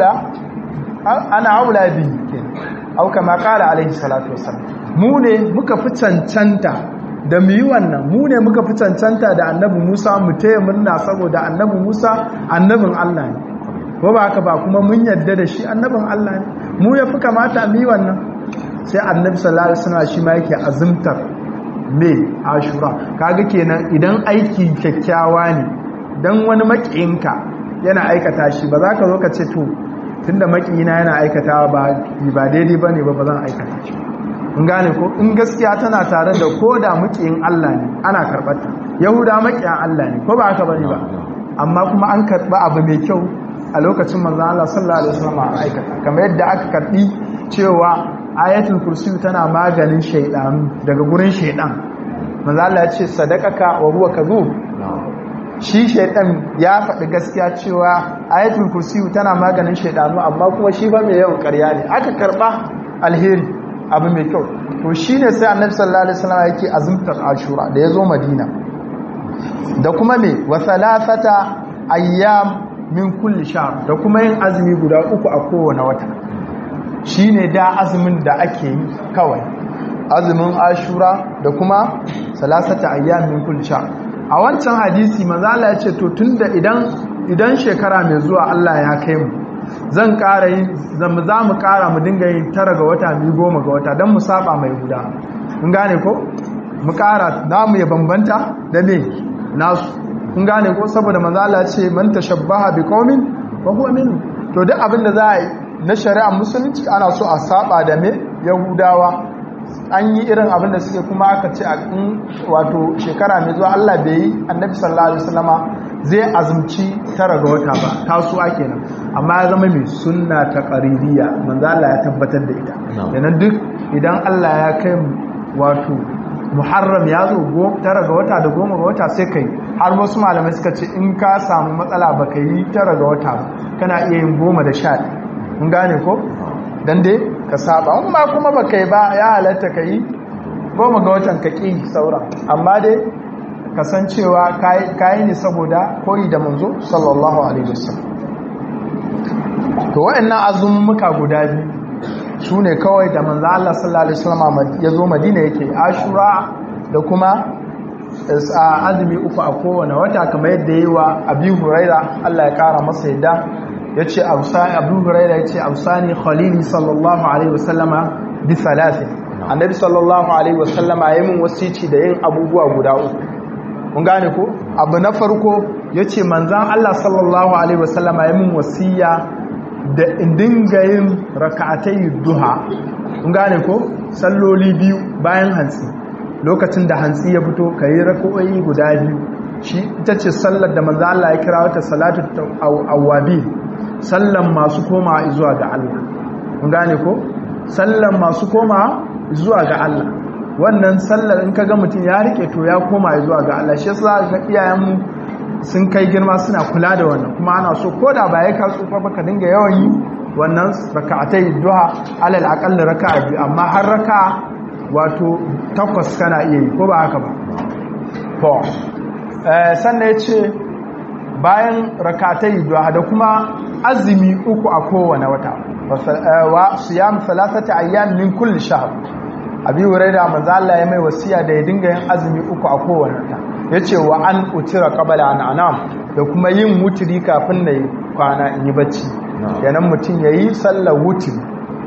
ana aula bi au kama qala alaihi salatu wasallam, mu ne muka fi cancanta da mu yi wannan, mu ne muka fi cancanta da Annabi Musa mu taya murna saboda Annabi Musa annabin Allah ne, ko ba haka ba, kuma mun yarda da shi annabin Allah ne, mu ya fi kamata mu yi wannan. Sai Annabi sallallahu alaihi wasallam shi ma yake azumtar me Ashura. Kaga kenan idan aiki kyakkyawa ne, dan wani makiyinka yana aikata shi, ba za ka zo ka ce to tunda makiyina yana aikatawa ba daidai bane ba zan aikata shi. Kun gane ko, in gaskiya tana tare da koda makiyin Allah ne ana karɓar ta. Yahuda makiyan Allah ne ko ba haka bane ba, amma kuma an karɓa abu mai kyau a lokacin manzon Allah sallallahu alaihi wasallam a aikata, kamar yadda aka karɓi cewa ayatul kursi tana maganin shaydanu daga gurin shaydan. Manzon Allah ya ce sadaqaka wa huwa kadhub, shi shaydan ya faɗi gaskiya cewa ayatul kursi tana maganin shaydanu, amma kuma shi ba mai yawan ƙarya ne. Aka karɓa alheri abu mai kyau, to shine sai Annabi sallallahu alaihi wasallam yake azumtar Ashura da yazo Madina, da kuma me wa thalathata ayyam min kulli shahr, da kuma yin azumi guda 3 a kowane wata. Shine da azumin da ake yi kawai, azumin Ashura da kuma thalathata ayyam min kulli shahr. A wancan hadisi manzo Allah ya ce to tunda idan shekara mai zuwa Allah ya kai mu, zan ƙara yi za mu ƙara mu dinga yin 9 ga wata mu 10 ga wata don mu saba mai guda. Kun gane ko, mu ƙara namu ya bambanta da me nasu. Kun gane ko, saboda manzo Allah ce man tashabbaha biqaumin wa huwa minhum. To duk abin da za a yi na shari'a musulunci ana so a saba da me Yahudawa, an yi irin abin da suke, kuma aka ce a wato shekara mai zuwa Allah bai yi, Annabi sallallahu alaihi wasallama zai azumci 9 ga wata ba, tasuwa kenan, amma ya zama mai sunna ta qaribiyya, manzo Allah ya tabbatar da ita. Kenan duk idan Allah ya kai wato Muharram ya zo 9 ga wata da 10 ga wata sai kai. Har wasu malamai suka ce in ka samu matsala baka yi 9 ga wata ba, kana iya yin 10 da 11. Kun gane ko, dan dai ka saba, amma kuma baka yi ba ya halatta kai 10 ga watan ka ki saura, amma dai kasancewa kayi ne saboda koyi da manzo sallallahu alaihi wasallam. To wa'annan azummuka guda biyu su ne kawai da manzo Allah sallallahu alaihi wasallam ya zo Madina yake, Ashura da kuma azumi 3 a kowane wata, kamar yadda yayi wa Abi Huraira Allah ya kara masa yadda yace Abu Huraira yace ausani khalili sallallahu alaihi wasallama bi thalath. Annabi sallallahu alaihi wasallama yayin min wasici da yin abubuwa guda 3. Kun gane ko, abu na farko yace manzon Allah sallallahu alaihi wasallama yayin min wasiya da in dinga yin rak'atay duha. Kun gane ko, salloli biyu bayan hantsi, lokacin da hantsi ya fito kai rak'o'i guda biyu. Shi ita ce sallar da manzon Allah ya kira wata salatu awwabi, sallan masu koma zuwa ga Allah. Kun gane ko, sallan masu koma zuwa ga Allah. Wannan sallar in kaga mutum ya rike to ya koma zuwa ga Allah. Shi yasa ga iyayenmu sun kai girma suna kula da wannan, kuma ana so koda ba ya ka tsufa ba ka dinga yawan yi wannan raka'atai duha, alal aqall raka'a biyu, amma har raka'a wato 8 kana iya yi, ko ba haka ba. To sannan yace bayan raka'atai duha da kuma azumi 3 a kowane wata, wa siyam 3 ayyam min kulli shahr. Abi Hurairah manzo Allah ya mai wasiya da ya dinga yin azumi 3 a kowane wata. Yace wa an utira qabla an anam, da kuma yin wutiri kafin na kwana in yi bacci. Yanan mutum yayi sallar wutiri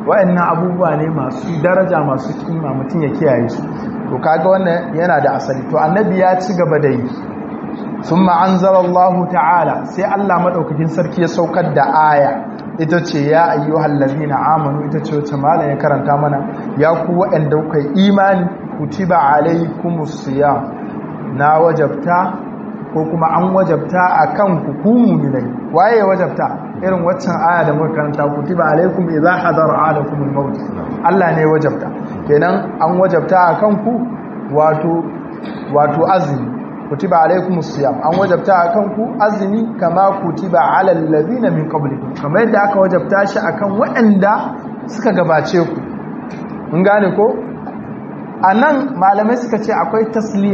wa'annan abubuwa ne masu daraja masu kima mutum ya kiyaye su to kaga wannan yana da asali to annabi ya ci gaba da yi summa anzalallahu ta'ala sai Allah madaukakin sarki ya saukar da aya ita ce ya ayyuhal ladina amanu ita ce wacce malam ya karanta mana ya ku waɗanda kuka yi imani kutiba alaikumus siyam na wajabta ko kuma an wajabta akan ku mu'minai waye ya wajabta irin waccan aya da muka karanta kutiba alaikum idza hadara ahadakumul maut Allah ne ya wajabta kenan an wajabta akan ku wato azumi kutiba alaikumus siyam an wajabta akan ku azumi kama kutiba alal ladina min qablikum kamar yadda aka wajabta shi akan waɗanda suka gabace ku mun gane ko anan malamai suka ce akwai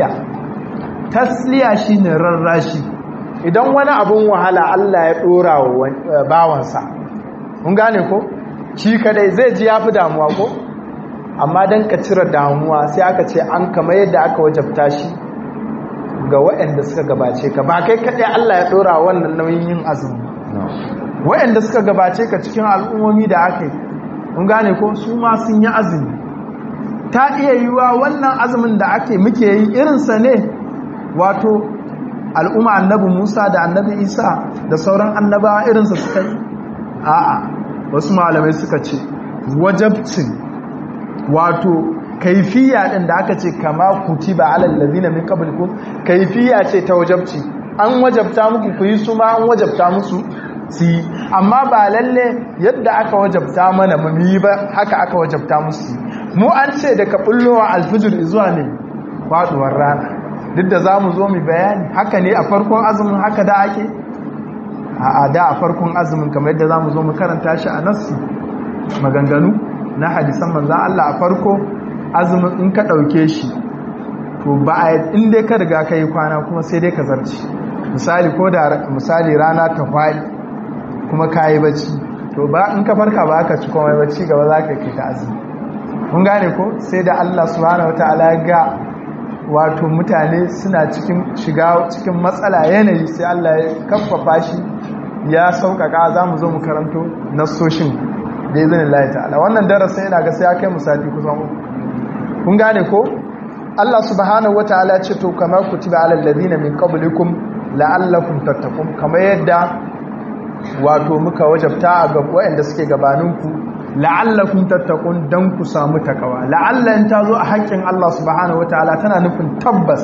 tasliya shine rarrashi idan wani abun wahala Allah ya dora wa bawansa mun gane ko shi kadai zai ji yafi damuwa ko amma dan ka cire damuwa sai aka ce an kamar yadda aka wajabta shi ga waɗanda suka gabace ka ba kai kaɗai Allah ya ɗora wannan nauyin yin azumi waɗanda suka gabace ka cikin al'ummomi da aka yi mun gane ko su ma sun yi azumi ta iya yiwa wannan azumin da muke yi irinsa ne wato al'umma annabi Musa da annabi Isa da sauran annabawa irinsa suka yi a'a wasu malamai suka ce wajabcin wato kaifiya din da aka ce kama kutiba alal ladina min qablikum kaifiya ce ta wajabci an wajabta muku ku yi su ma an wajabta musu su yi amma ba lalle yadda aka wajabta mana mu yi ba haka aka wajabta musu mu an ce daga bullowa alfijir zuwa ne faduwar rana duk da zamu zo mu bayani haka ne a farkon azumin haka da ake a farkon azumin kamar yadda zamu zo mu karanta shi a nassi maganganu na hadisan manzon Allah a farko azumin in ka ɗauke shi to ba a in dai ka riga ka yi kwana kuma sai dai ka zarci misali rana ta faɗi kuma ka yi bacci to ba in ka farka ba ka ci komai bacci gaba za ka kai ta azumi kun gane ko sai da Allah subhanahu wataala ga wato mutane suna shiga cikin matsala yanayi sai Allah ya kaffafa shi ya sauƙaƙa za mu zo mu karanto nassoshin da izinin Allah ta'ala wannan darasin yana ga sai ya kai musati kusan kun gane ko Allah subhanahu wataala ce to kamar kutiba alal ladina min qablikum la'allakum tattaqun kamar yadda wato muka wajabta ga wayanda suke gabaninku la'allakum tattaqun dan ku samu takawa la'alla in tazo a haƙƙin Allah subhanahu wataala tana nufin tabbas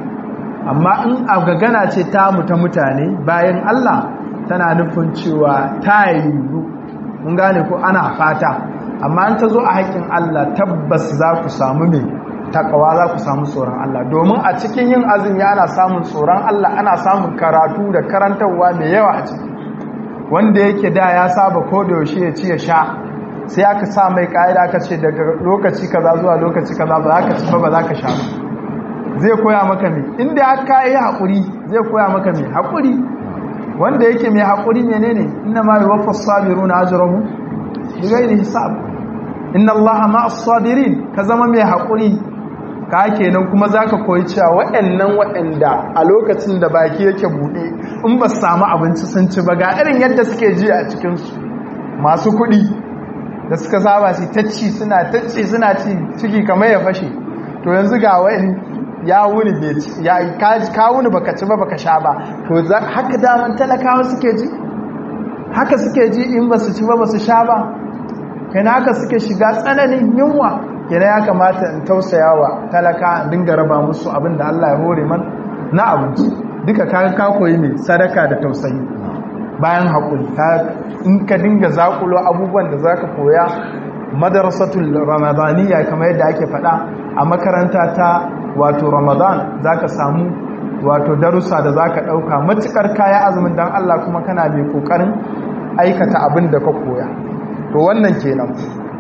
amma in a gagana ce ta mutane bayan Allah tana nufin cewa ta yi mun gane ko ana fata amma an ta zo a haƙƙin Allah tabbas za ku samu mai takawa za ku samu tsoron Allah domin a cikin yin azumi ana samun tsoron Allah ana samun karatu da karantarwa mai yawa a ciki wanda yake da ya saba ko da yaushe ya ci ya sha sai aka sa mai ƙa'ida aka ce daga lokaci kaza zuwa lokaci kaza ba za ka ci ba za ka sha ba zai koya maka me inda aka yi haƙuri zai koya maka me haƙuri wanda yake mai haƙuri menene inna ma yuwaffas sabiruna ajrahum bighairi hisab inna allaha ma'as sabirin ka zama mai haƙuri ka kenan kuma zaka koyi cewa waɗanda a lokacin da baki yake bude in ba su samu abinci sun ci ba ga irin yadda suke ji a cikin su masu kuɗi da suka saba su tacci suna ci ciki kamar ya fashe to yanzu ga wani ya wuni bai ci ya ka wuni baka ci ba baka sha ba to haka daman talakawa suke ji haka suke ji in ba su ci ba ba su sha ba kenan haka suke shiga tsananin yunwa kenan ya kamata in tausaya wa talaka dinga raba musu abin da Allah ya hore man na abinci duka ka koyi ne sadaka da tausayi bayan haƙuri in ka dinga zaƙulo abubuwan da zaka koya madarasatul ramadaniya kamar yadda ake faɗa a makaranta ta wato ramadan zaka samu wato darussa da zaka ɗauka matukar kaya azumin dan Allah kuma kana mai kokarin aikata abin da ka koya to wannan kenan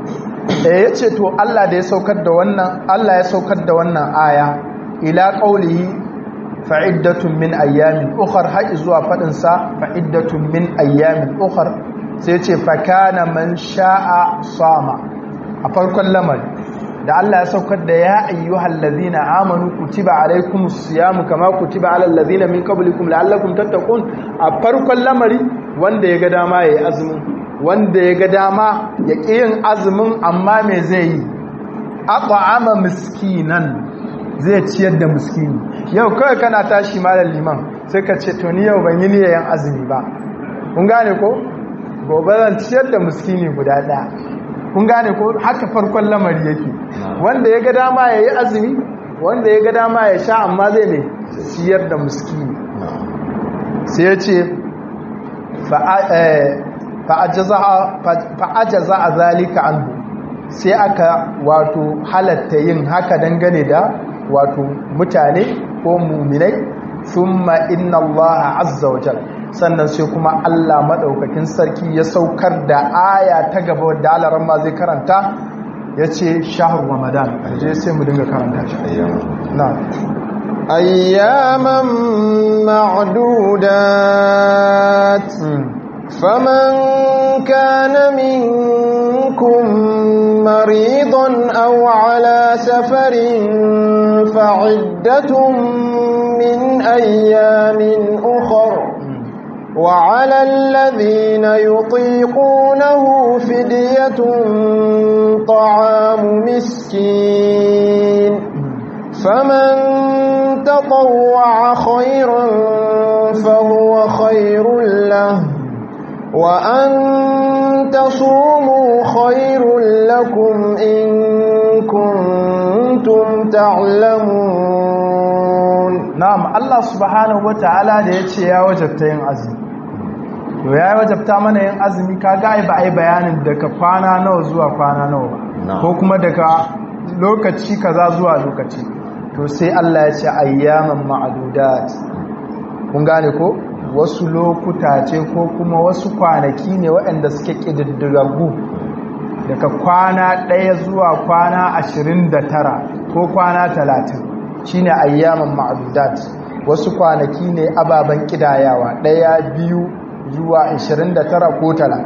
yace to Allah da ya saukar da wannan aya ila qaulihi fa'iddatun min ayyamin ukhra har zuwa fadin sa fa'iddatun min ayyamin ukhra sai yace fa kana man sha'a sama a farkon lamari da Allah ya saukar da ya ayyuhal ladina amanu kutiba alaykumus siyamu kama kutiba alal ladina min qablikum la'allakum tattaqun a farkon lamari wanda ya ga dama yayi azumin wanda ya ga dama ya ƙi yin azumin amma me zai yi at'ama miskinan zai ciyar da miskini yau kawai kana tashi malam liman sai ka ce to ni yau ban yi niyyar azumi ba kun gane ko gobe zan ciyar da miskini guda ɗaya kun gane ko haka farkon lamari yake wanda ya ga dama ya yi azumi wanda ya ga dama ya sha amma zai ne ciyar da miskini sai ya ce fa'ajaza a zalika an sai aka wato halatta yin haka dangane da wato mutane ko muminai thumma inna allaha azza wa jalla sannan sai kuma Allah madaukakin sarki ya saukar da aya ta gaba wadda alaran ma zai karanta yace shahr ramadan je sai mu dinga karanta shi na ayyaman ma'dudat faman kana minkum maridan aw ala safarin fa'iddatun min ayyamin ukhra وعلى الذين يطيقونه فدية طعام مسكين فمن تطوع خيرا فهو خير له وأن تصوموا خير لكم إن كنتم تعلمون نعم الله سبحانه وتعالى da yace ya wajabta yin azumi to ya wajabta mana yin azumi kaga ai ba ai bayanin daga kwana nawa zuwa kwana nawa ko kuma daga lokaci kaza zuwa lokaci to sai Allah ya ce ayyaman ma'dudat kun gane ko wasu lokuta ce ko kuma wasu kwanaki ne waɗanda suke kididdigaggu daga kwana 1 zuwa kwana 29 ko kwana 30 shine ayyaman ma'dudat wasu kwanaki ne ababan kidayawa 1 2 zuwa 29 ko 30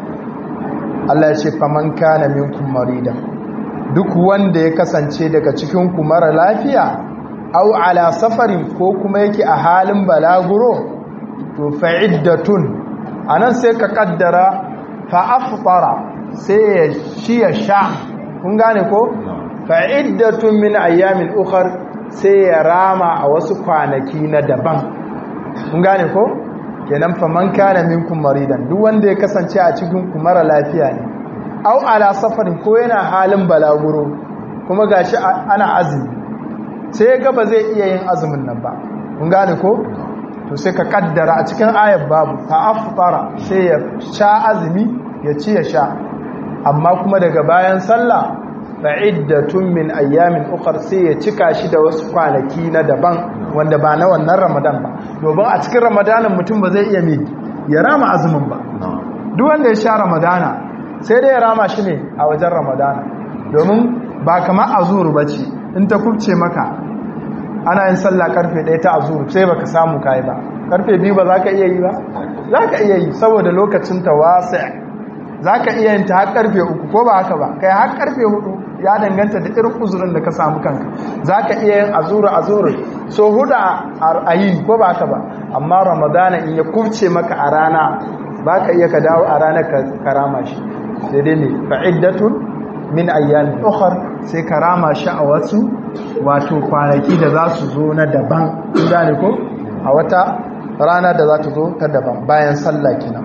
Allah ya ce faman kana minkum marida duk wanda ya kasance daga cikin ku mara lafiya au ala safarin ko kuma yake a halin balaguro to fa'iddatun anan sai ka kaddara fa aftara sai ya sha kun gane ko fa'iddatun min ayyamin ukhar sai ya rama a wasu kwanaki na daban kun gane ko kenan faman kana minkum maridan duk wanda ya kasance a cikin ku mara lafiya ne au ala safarin ko yana halin balaguro kuma gashi ana azumi sai ga ba zai iya yin azumin nan ba kun gane ko to sai ka kaddara a cikin ayat babu fa aftara sai ya sha azumi ya ci ya sha amma kuma daga bayan sallah fa'iddatun min ayyamin ukhra sai ya cika shi da wasu kwanaki na daban wanda ba na wannan Ramadan ba domin a cikin Ramadanin mutum ba zai iya ya rama azumin ba duk wanda ya sha Ramadana sai dai ya rama shi ne a wajen Ramadana domin ba kamar azur bace in ta kubce maka ana yin sallah karfe 1 ta azur sai baka samu kai ba karfe 2 ba zaka iya yi ba zaka iya yi saboda lokacin ta wasi' zaka iya yin ta har karfe 3 ko ba haka ba kai har karfe 4 ya danganta da irin uzurin da ka samu kanka zaka iya yin azur so huda a yi ko ba haka ba amma Ramadana in ya kubce maka a rana baka iya ka dawo a ranar ka karama shi sai dai ne fa'iddatun min ayyamin ukhra sai karama shi a wasu wato kwanaki da za su zo na daban gane ko a wata rana da za ta zo ta daban bayan sallah kina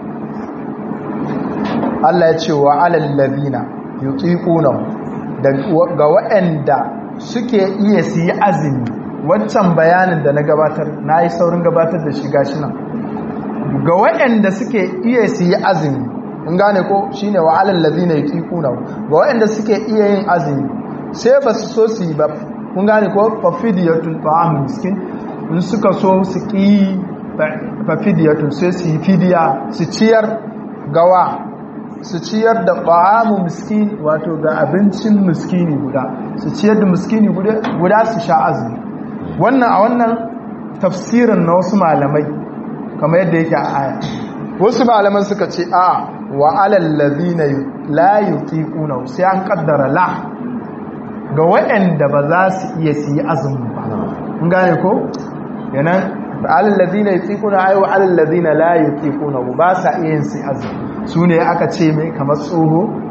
Allah ya ce wa alal ladina yutiquna ga waɗanda suke iya su yi azumi wancan bayanin da na gabatar na yi saurin gabatar da shi gashi nan ga waɗanda suke iya su yi azumi in gane ko shine wa alal ladina yutiquna ga waɗanda suke iya yin azumi sai ba su so su yi ba kun gane ko fafidiyatun ta'am miskin in suka so su ki fafidiyatun sai su yi fidiya su ciyar gawa su ciyar da ta'amu miskin wato ga abincin miskini guda su ciyar da miskini guda su sha azumi wannan a wannan tafsirin na wasu malamai kamar yadda yake a aya wasu malaman suka ce a wa alal ladina la yutiquna sai an kaddara la ga waɗanda ba za su iya su yi azumin ba kun gane ko yanan alal ladina yutiquna ay wa alal ladina la yutiquna ba sa iya yin su azumi su ne aka ce mai kamar tsoho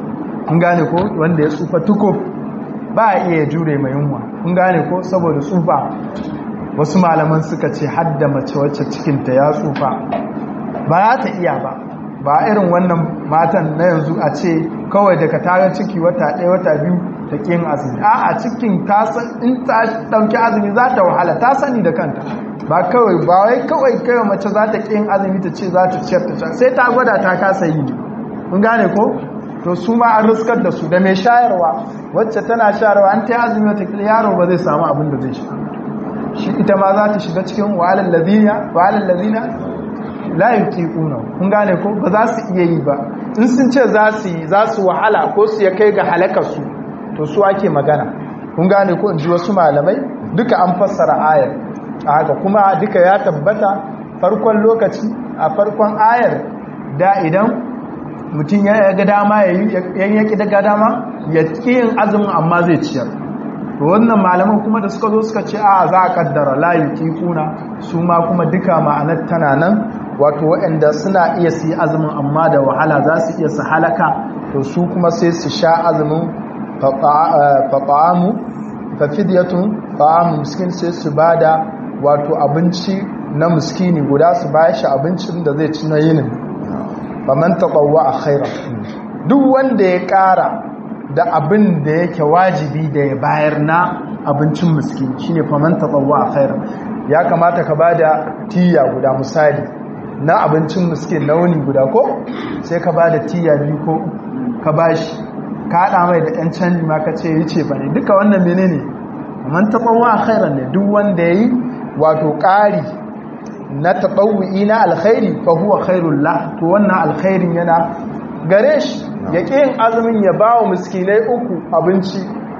kun gane ko wanda ya tsufa tukub ba a iya jure mai yunwa kun gane ko saboda tsufa wasu malaman suka ce hadda mace wacce cikinta ya tsufa ba za ta iya ba irin wannan matan na yanzu a ce kawai daga taga ciki wata ɗaya wata biyu ta ƙin azumi a cikin in ta ɗauki azumi za ta wahala ta sani da kanta ba wai kawai mace za ta ƙin azumi ta ce za ta ciyar ta sai ta gwada ta kasa yi kun gane ko to su ma an riskar da su da mai shayarwa wacce tana shayarwa an ta yi azumi wata yaro ba zai samu abin da zai shi ita ma za ta shiga cikin wa'alar lazina la yutiquna kun gane ko ba za su iya yi ba in sun ce za su wahala ko su ya kai ga halakar su to su ake magana kun gane ko in ji wasu malamai duka an fassara ayar haka kuma duka ya tabbata farkon lokaci a farkon ayar da idan mutum ya ga dama ya daga dama ya yin azumin amma zai ciyar to wannan malaman kuma da suka zo suka ce a za a kaddara la yutiquna su ma kuma duka ma'anar tana nan wato waɗanda suna iya su yi azumin amma da wahala za su iya su halaka to su kuma sai su sha azumin fafidiyatun ta'amu miskin sai su ba da wato abinci na miskini guda su ba shi abincin da zai ci na yinin faman taɓawa a khaira duk wanda ya ƙara da abin da yake wajibi da ya bayar na abincin miskini shine faman taɓawa a khaira ya kamata ka ba da tiya guda misali na abincin miskin na wuni guda ko sai ka ba da tiya biyu ko ka ba shi ka haɗa mai da ɗan canji ma ka ce yi ce ba ne duka wannan mene ne man taɓawa a khairan ne duk wanda ya yi wato ƙari na taɓawi na alkhairi fa huwa khairul la to wannan alkhairin yana gare shi ya ƙi yin azumin ya ba wa miskinai uku abinci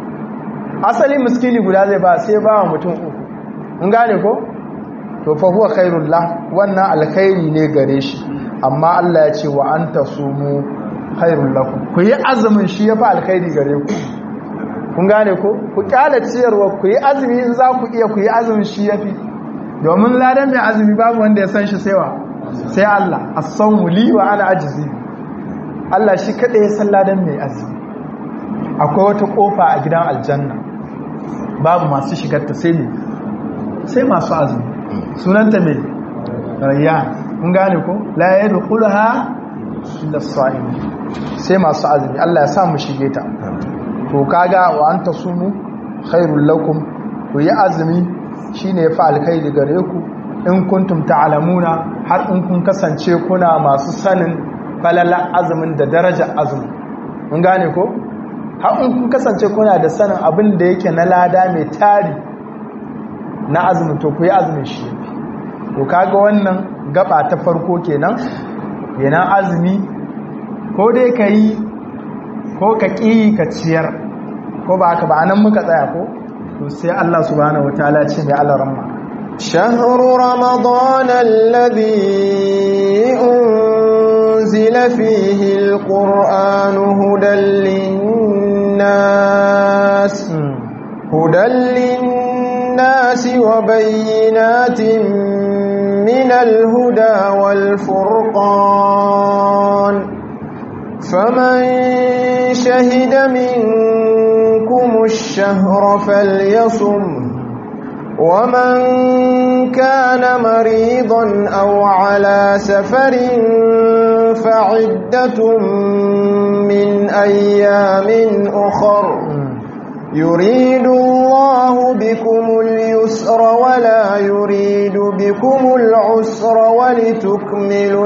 asali miskini guda zai ba sai ba wa mutum uku in gane ko to fa huwa khairul la wannan alkhairi ne gare shi amma Allah ya ce wa anta sumu khairul lakum ku yi azumin shi yafi alkhairi gare ku kun gane ko ku kyala ciyarwa ku yi azumi in za ku iya ku yi azumin shi yafi domin ladan mai azumi babu wanda ya san shi sai Allah as-sawmu li wa ana ajzi Allah shi kada ya san ladan mai azumi akwai wata kofa a gidan aljanna babu masu shigar ta sai masu azumi sunanta mai rayyan kun gane ko la yadkhulaha illa as-sa'im sai masu azumi Allah ya sa mu shige ta to kaga wa anta sumu khairul lakum ku yi azumi shine yafi alkhairi gare ku in kuntum ta'lamuna har in kun kasance kuna masu sanin falala azumin da daraja azumi kun gane ko har in kun kasance kuna da sanin abin da yake na lada mai tari na azumin to ku yi azumin shi to kaga wannan gaba ta farko kenan azumi ko dai ka yi ko ka ƙi ka ciyar ko ba haka ba anan muka tsaya ko to sai Allah subhanahu wataala ce mai alaramma shahru ramadan alladhi unzila fihi alquran hudan linnas wa bayyinatin min alhuda wal furqan فمن شهد منكم الشهر فليصم ومن كان مريضا أو على سفر فعدة من أيام أخر يريد الله بكم اليسر ولا يريد بكم العسر ولتكملوا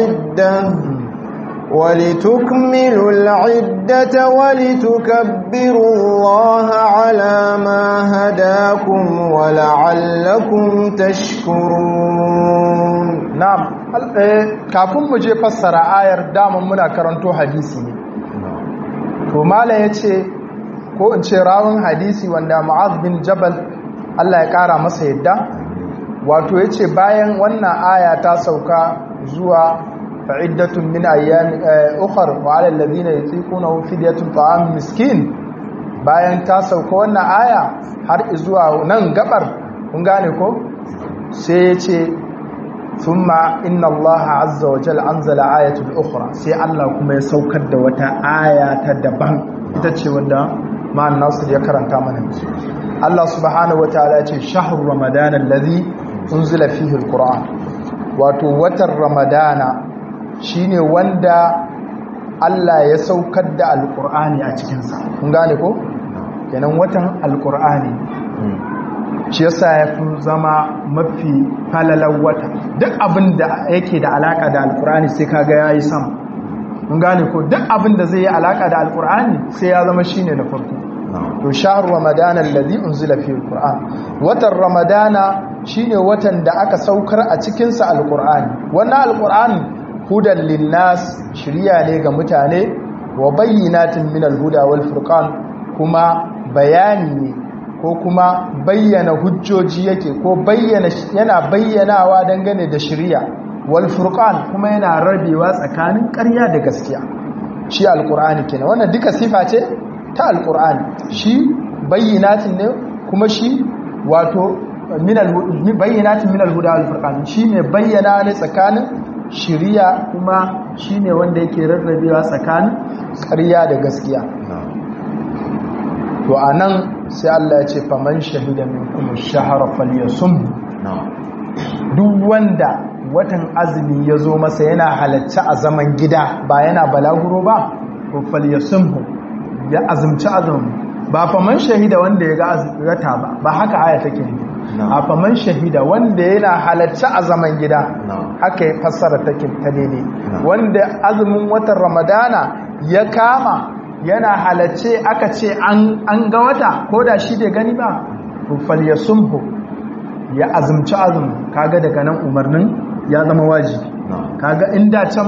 العدة ولتكبروا الله على ما هداكم ولعلكم تشكرون نعم kafin mu je fassara ayar daman muna karanto hadisi ne to mallan yace ko in ce rawun hadisi wanda Mu'adh bin Jabal Allah ya kara masa yadda wato yace bayan wannan aya ta sauka zuwa fa'iddatun min ayyamin ukhra wa 'ala alladhina yutiqunahu fidyatun ta'am miskin bayan ta sauka wannan aya har zuwa nan gabar kun gane ko sai yace thumma inna Allah azza wa jalla anzala ayatul ukhra sai Allah kuma ya saukar da wata aya ta daban ita ce wanda ma'an Nasir ya karanta mana Allah subhanahu wa ta'ala ya ce shahru ramadana alladhi unzila fihi alquran wato watan ramadana shine wanda Allah ya saukar da alqur'ani a cikin sa kun gane ko kenan watan alqur'ani shi yasa ya fi zama mafi falalar wata duk abin da yake da alaka da alkur'ani sai kaga yayi sama mun gane ko duk abin da zai yi alaka da alkur'ani sai ya zama shine na farko to shahr ramadana alladhi unzila fihi alquran watan ramadana shine watan da aka saukar a cikin sa alkur'ani wannan alkur'ani hudan linnas shiriya ne ga mutane wa bayyinatin min alhuda wal furqan kuma bayani ne ko kuma bayyana hujjoji yake ko yana bayyanawa dangane da shari'a wal furqan kuma yana rabewa tsakanin ƙarya da gaskiya shi alqur'ani kenan wannan duka sifa ce ta alqur'ani shi bayyinatin ne kuma shi wato bayyinatin min alhuda wal furqan shi ne bayyana ne tsakanin shari'a kuma shi ne wanda yake rarrabewa tsakanin ƙarya da gaskiya to anan sai Allah ya ce faman shahida minkum ash-shahra falyasum duk wanda watan azumi ya zo masa yana halacce a zaman gida ba yana balaguro ba to falyasum ya azumci azumi ba faman shahida wanda ya ga rata ba haka aya take ne a faman shahida wanda yana halacce a zaman gida haka ya fassara take ta daidai wanda azumin watan ramadana ya kama yana halacce aka ce an ga wata ko da shi bai gani ba to falyasumhu ya azumci azumi kaga daga nan umarnin ya zama wajibi kaga inda can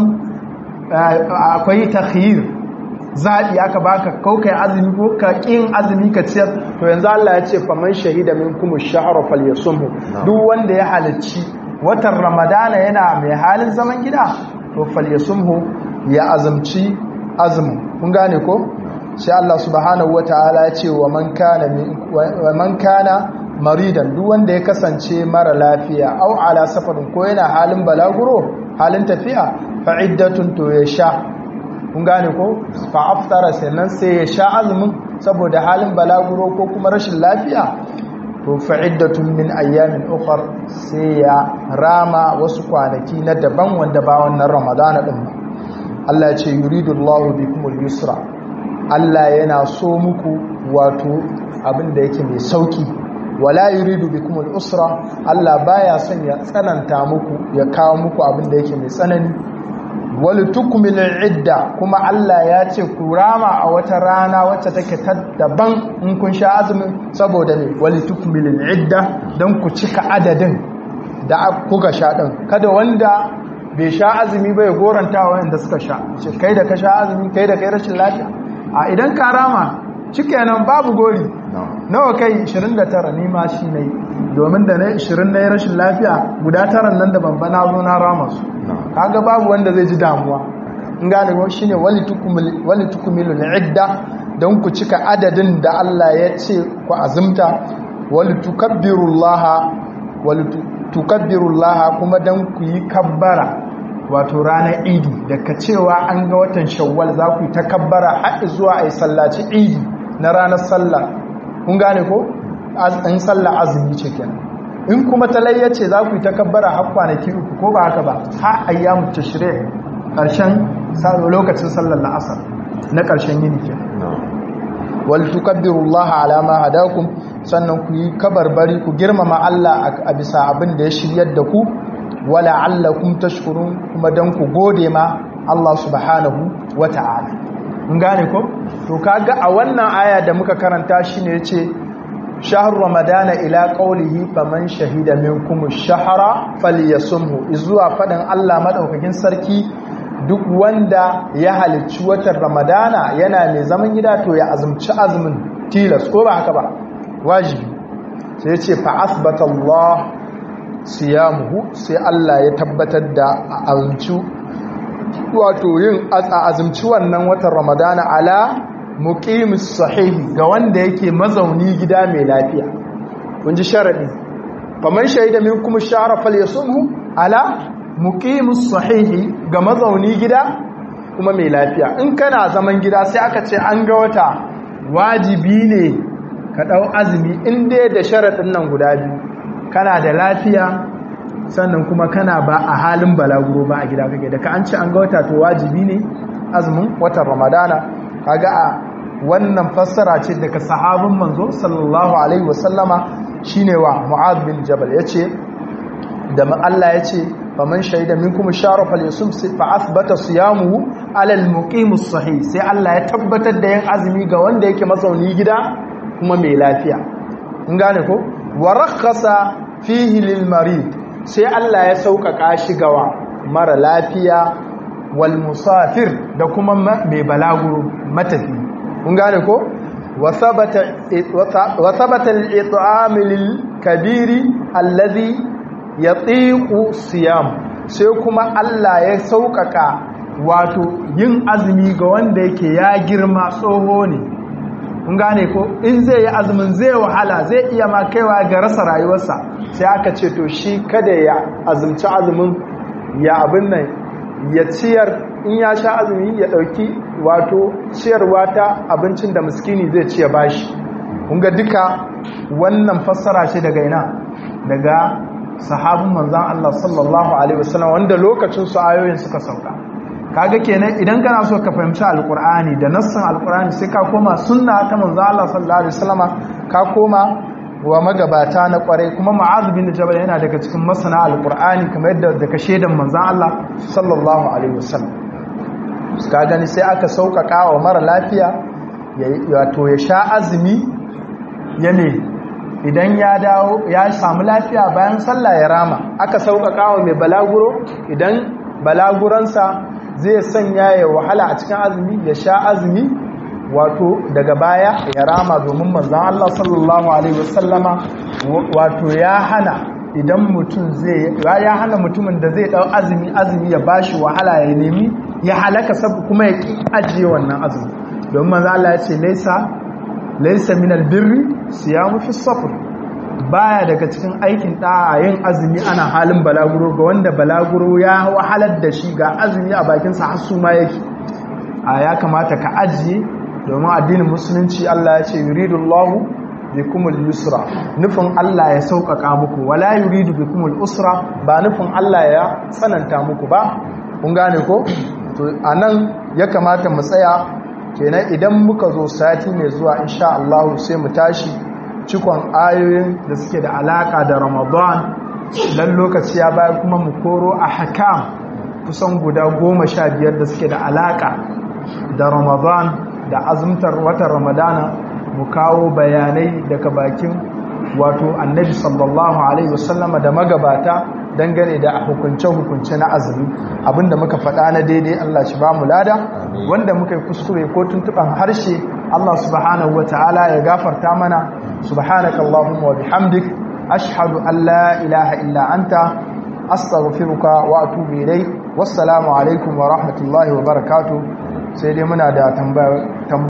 akwai takhyir zabi aka baka ko kai azumi ko ka kin azumi ka ciyar to yanzu Allah ya ce faman shahida minkum ash-shahra falyasumhu duk wanda ya halacci watan ramadana yana mai halin zaman gida to falyasumhu ya azumci azumin kun gane ko sai Allah subhanahu wataala ya ce wa man kana maridan duk wanda ya kasance mara lafiya au ala safarin ko yana halin balaguro halin tafiya fa iddatun to ya sha kun gane ko fa aftara sannan sai ya sha azumin saboda halin balaguro ko kuma rashin lafiya to fa iddatun min ayyamin ukhra sai ya rama wasu kwanaki na daban wanda ba wannan ramadana din ba Allah ya ce yuridullahu bikumul yusra Allah yana so muku wato abin da yake mai sauki wala yuridu bikumul usra Allah baya son ya tsananta muku ya kawo muku abin da yake mai tsanani wal tukmil idda kuma Allah ya ce ku rama a wata rana wacce take ta daban in kun sha azumin saboda ne wal tukmil idda dan ku cika adadin da kuka sha din kada wanda bai sha azumi bai goranta wa wanda suka sha ce kai da ka sha azumi kai da kai rashin lafiya a idan ka rama cikenan babu gori nawa kai 29 ni ma shi ne domin da na 20 na rashin lafiya guda taran nan da bamba na zo na rama su kaga babu wanda zai ji damuwa in gane ko shine wali tukmilu idda don ku cika adadin da Allah ya ce ku azumta wali tukabbirullaha kuma dan ku yi kabbara wato ranar idi daga cewa an ga watan shawwal za ku yi ta kabbara har zuwa a yi sallaci idi na ranar sallah kun gane ko an sallah azumi ce kenan in kuma talayya ce za ku yi ta kabbara har kwanaki uku ko ba haka ba har ayyamu tashrik karshen lokacin sallar la'asar na karshen yini kenan wal tukabbirullaha ala ma hadakum sannan ku yi kabarbari ku girmama Allah a bisa abin da ya shiryar da ku wala allakum tashkurun kuma dan ku gode ma Allah subhanahu wata'ala mun gane ko to kaga a wannan aya da muka karanta shine yace shahru ramadana ila qawlihi faman shahida minkum ash-shahra falyasumhu izuwa fadan Allah madaukakin sarki duk wanda ya halicci watan ramadana yana mai zaman gida to ya azumci azumin tilas ko ba haka ba wajibi sai yace fa asbata Allah siyamuhu sai Allah ya tabbatar da azumci wato yin azumci wannan watan ramadana ala muqimis sahihi ga wanda yake mazauni gida mai lafiya kun ji sharadi faman shahida minkum ash-shahra falyasumhu ala muqimus sahihi ga mazauni gida kuma mai lafiya. In kana zaman gida sai aka ce an ga wata, wajibi ne ka dau azumi in dai da sharadin nan guda biyu, kana da lafiya sannan kuma kana ba a halin balaguro ba a gida kake, da ka an ce an ga wata to wajibi ne azumin watan Ramadana. Kaga a wannan fassara ce daga sahabin manzo sallallahu alaihi wasallama shine wa Mu'adh bin Jabal yace da Allah yace faman shahida minkum ash-shahra falyasum fa athbata siyamuhu ala al-muqimus sahih, sai Allah ya tabbatar da yin azumi ga wanda yake mazauni gida kuma mai lafiya. in gane ko wa rakhasa fihi lil marid, sai Allah ya sauƙaƙa shi gawa mara lafiya wal musafir da kuma mai balaguro matafi. kun gane ko wa thabata al-it'am lil kabiri alladhi yatiqu siyam, sai kuma Allah ya sauƙaƙa wato yin azumi ga wanda yake ya girma tsoho ne. kun gane ko in zai yi azumin zai wahala, zai iya ma kaiwa ga rasa rayuwarsa, sai aka ce to shi kada ya azumci azumin ya abin nan ya ciyar, in ya sha azumi ya dauki wato ciyarwa ta abincin da miskini zai ci ya bashi. kun ga duka wannan fassara ce daga ina, daga sahabin manzon Allah sallallahu alaihi wasallam wanda lokacin su ayoyin suka sauka. kaga kenan idan kana so ka fahimci alqur'ani da nassin alqur'ani sai ka koma sunna ta manzon Allah sallallahu alaihi wasallama, ka koma wa magabata na kwarai. kuma Mu'adh bin Jabal yana daga cikin masana alqur'ani kamar yadda daga shedan manzon Allah sallallahu alaihi wasallam. ka gani sai aka sauƙaƙa wa mara lafiya wato ya sha azumi ya ne idan ya dawo ya samu lafiya bayan sallah ya rama. aka sauƙaƙa wa mai balaguro idan balaguransa zai sanya ya wahala a cikin azumi ya sha azumi wato daga baya ya rama, domin manzon Allah sallallahu alaihi wasallama wato ya hana idan mutum ya hana mutumin da zai dau azumi ya bashi wahala ya nemi ya halaka sabu kuma ya ki ajiye wannan azumi, domin manzon Allah ya ce laysa minal birri siyamu fi safar, baya daga cikin aikin da'a yin azumi ana halin balaguro ga wanda balaguro ya wahalar da shi ga azumi a bakinsa har su ma yake. ya kamata ka ajiye, domin addinin musulunci Allah ya ce yuridullahu bikumul yusra, nufin Allah ya sauƙaƙa muku, wala yuridu bikumul usra, ba nufin Allah ya tsananta muku ba. kun gane ko to anan ya kamata mu tsaya kenan, idan muka zo sati mai zuwa insha Allah sai mu tashi cikon ayoyin da suke da alaka da Ramadan. dan lokaci ya bayar kuma mu koro ahkam kusan guda 15 da suke da alaka da Ramadan da azumtar watan Ramadana, mu kawo bayanai daga bakin wato Annabi sallallahu alaihi wasallama da magabata dangane da hukunce-hukunce na azumi. abinda muka faɗa na daidai Allah shi ba mu lada, wanda muka yi kuskure ko tuntuɓan harshe Allah subhanahu wa ta'ala ya gafarta mana. subhanaka Allahumma wa bihamdik ashhadu an la ilaha illa anta astaghfiruka wa atubu ilayk. wassalamu alaikum wa rahmatullahi wa barakatuh. sai dai muna da tambaya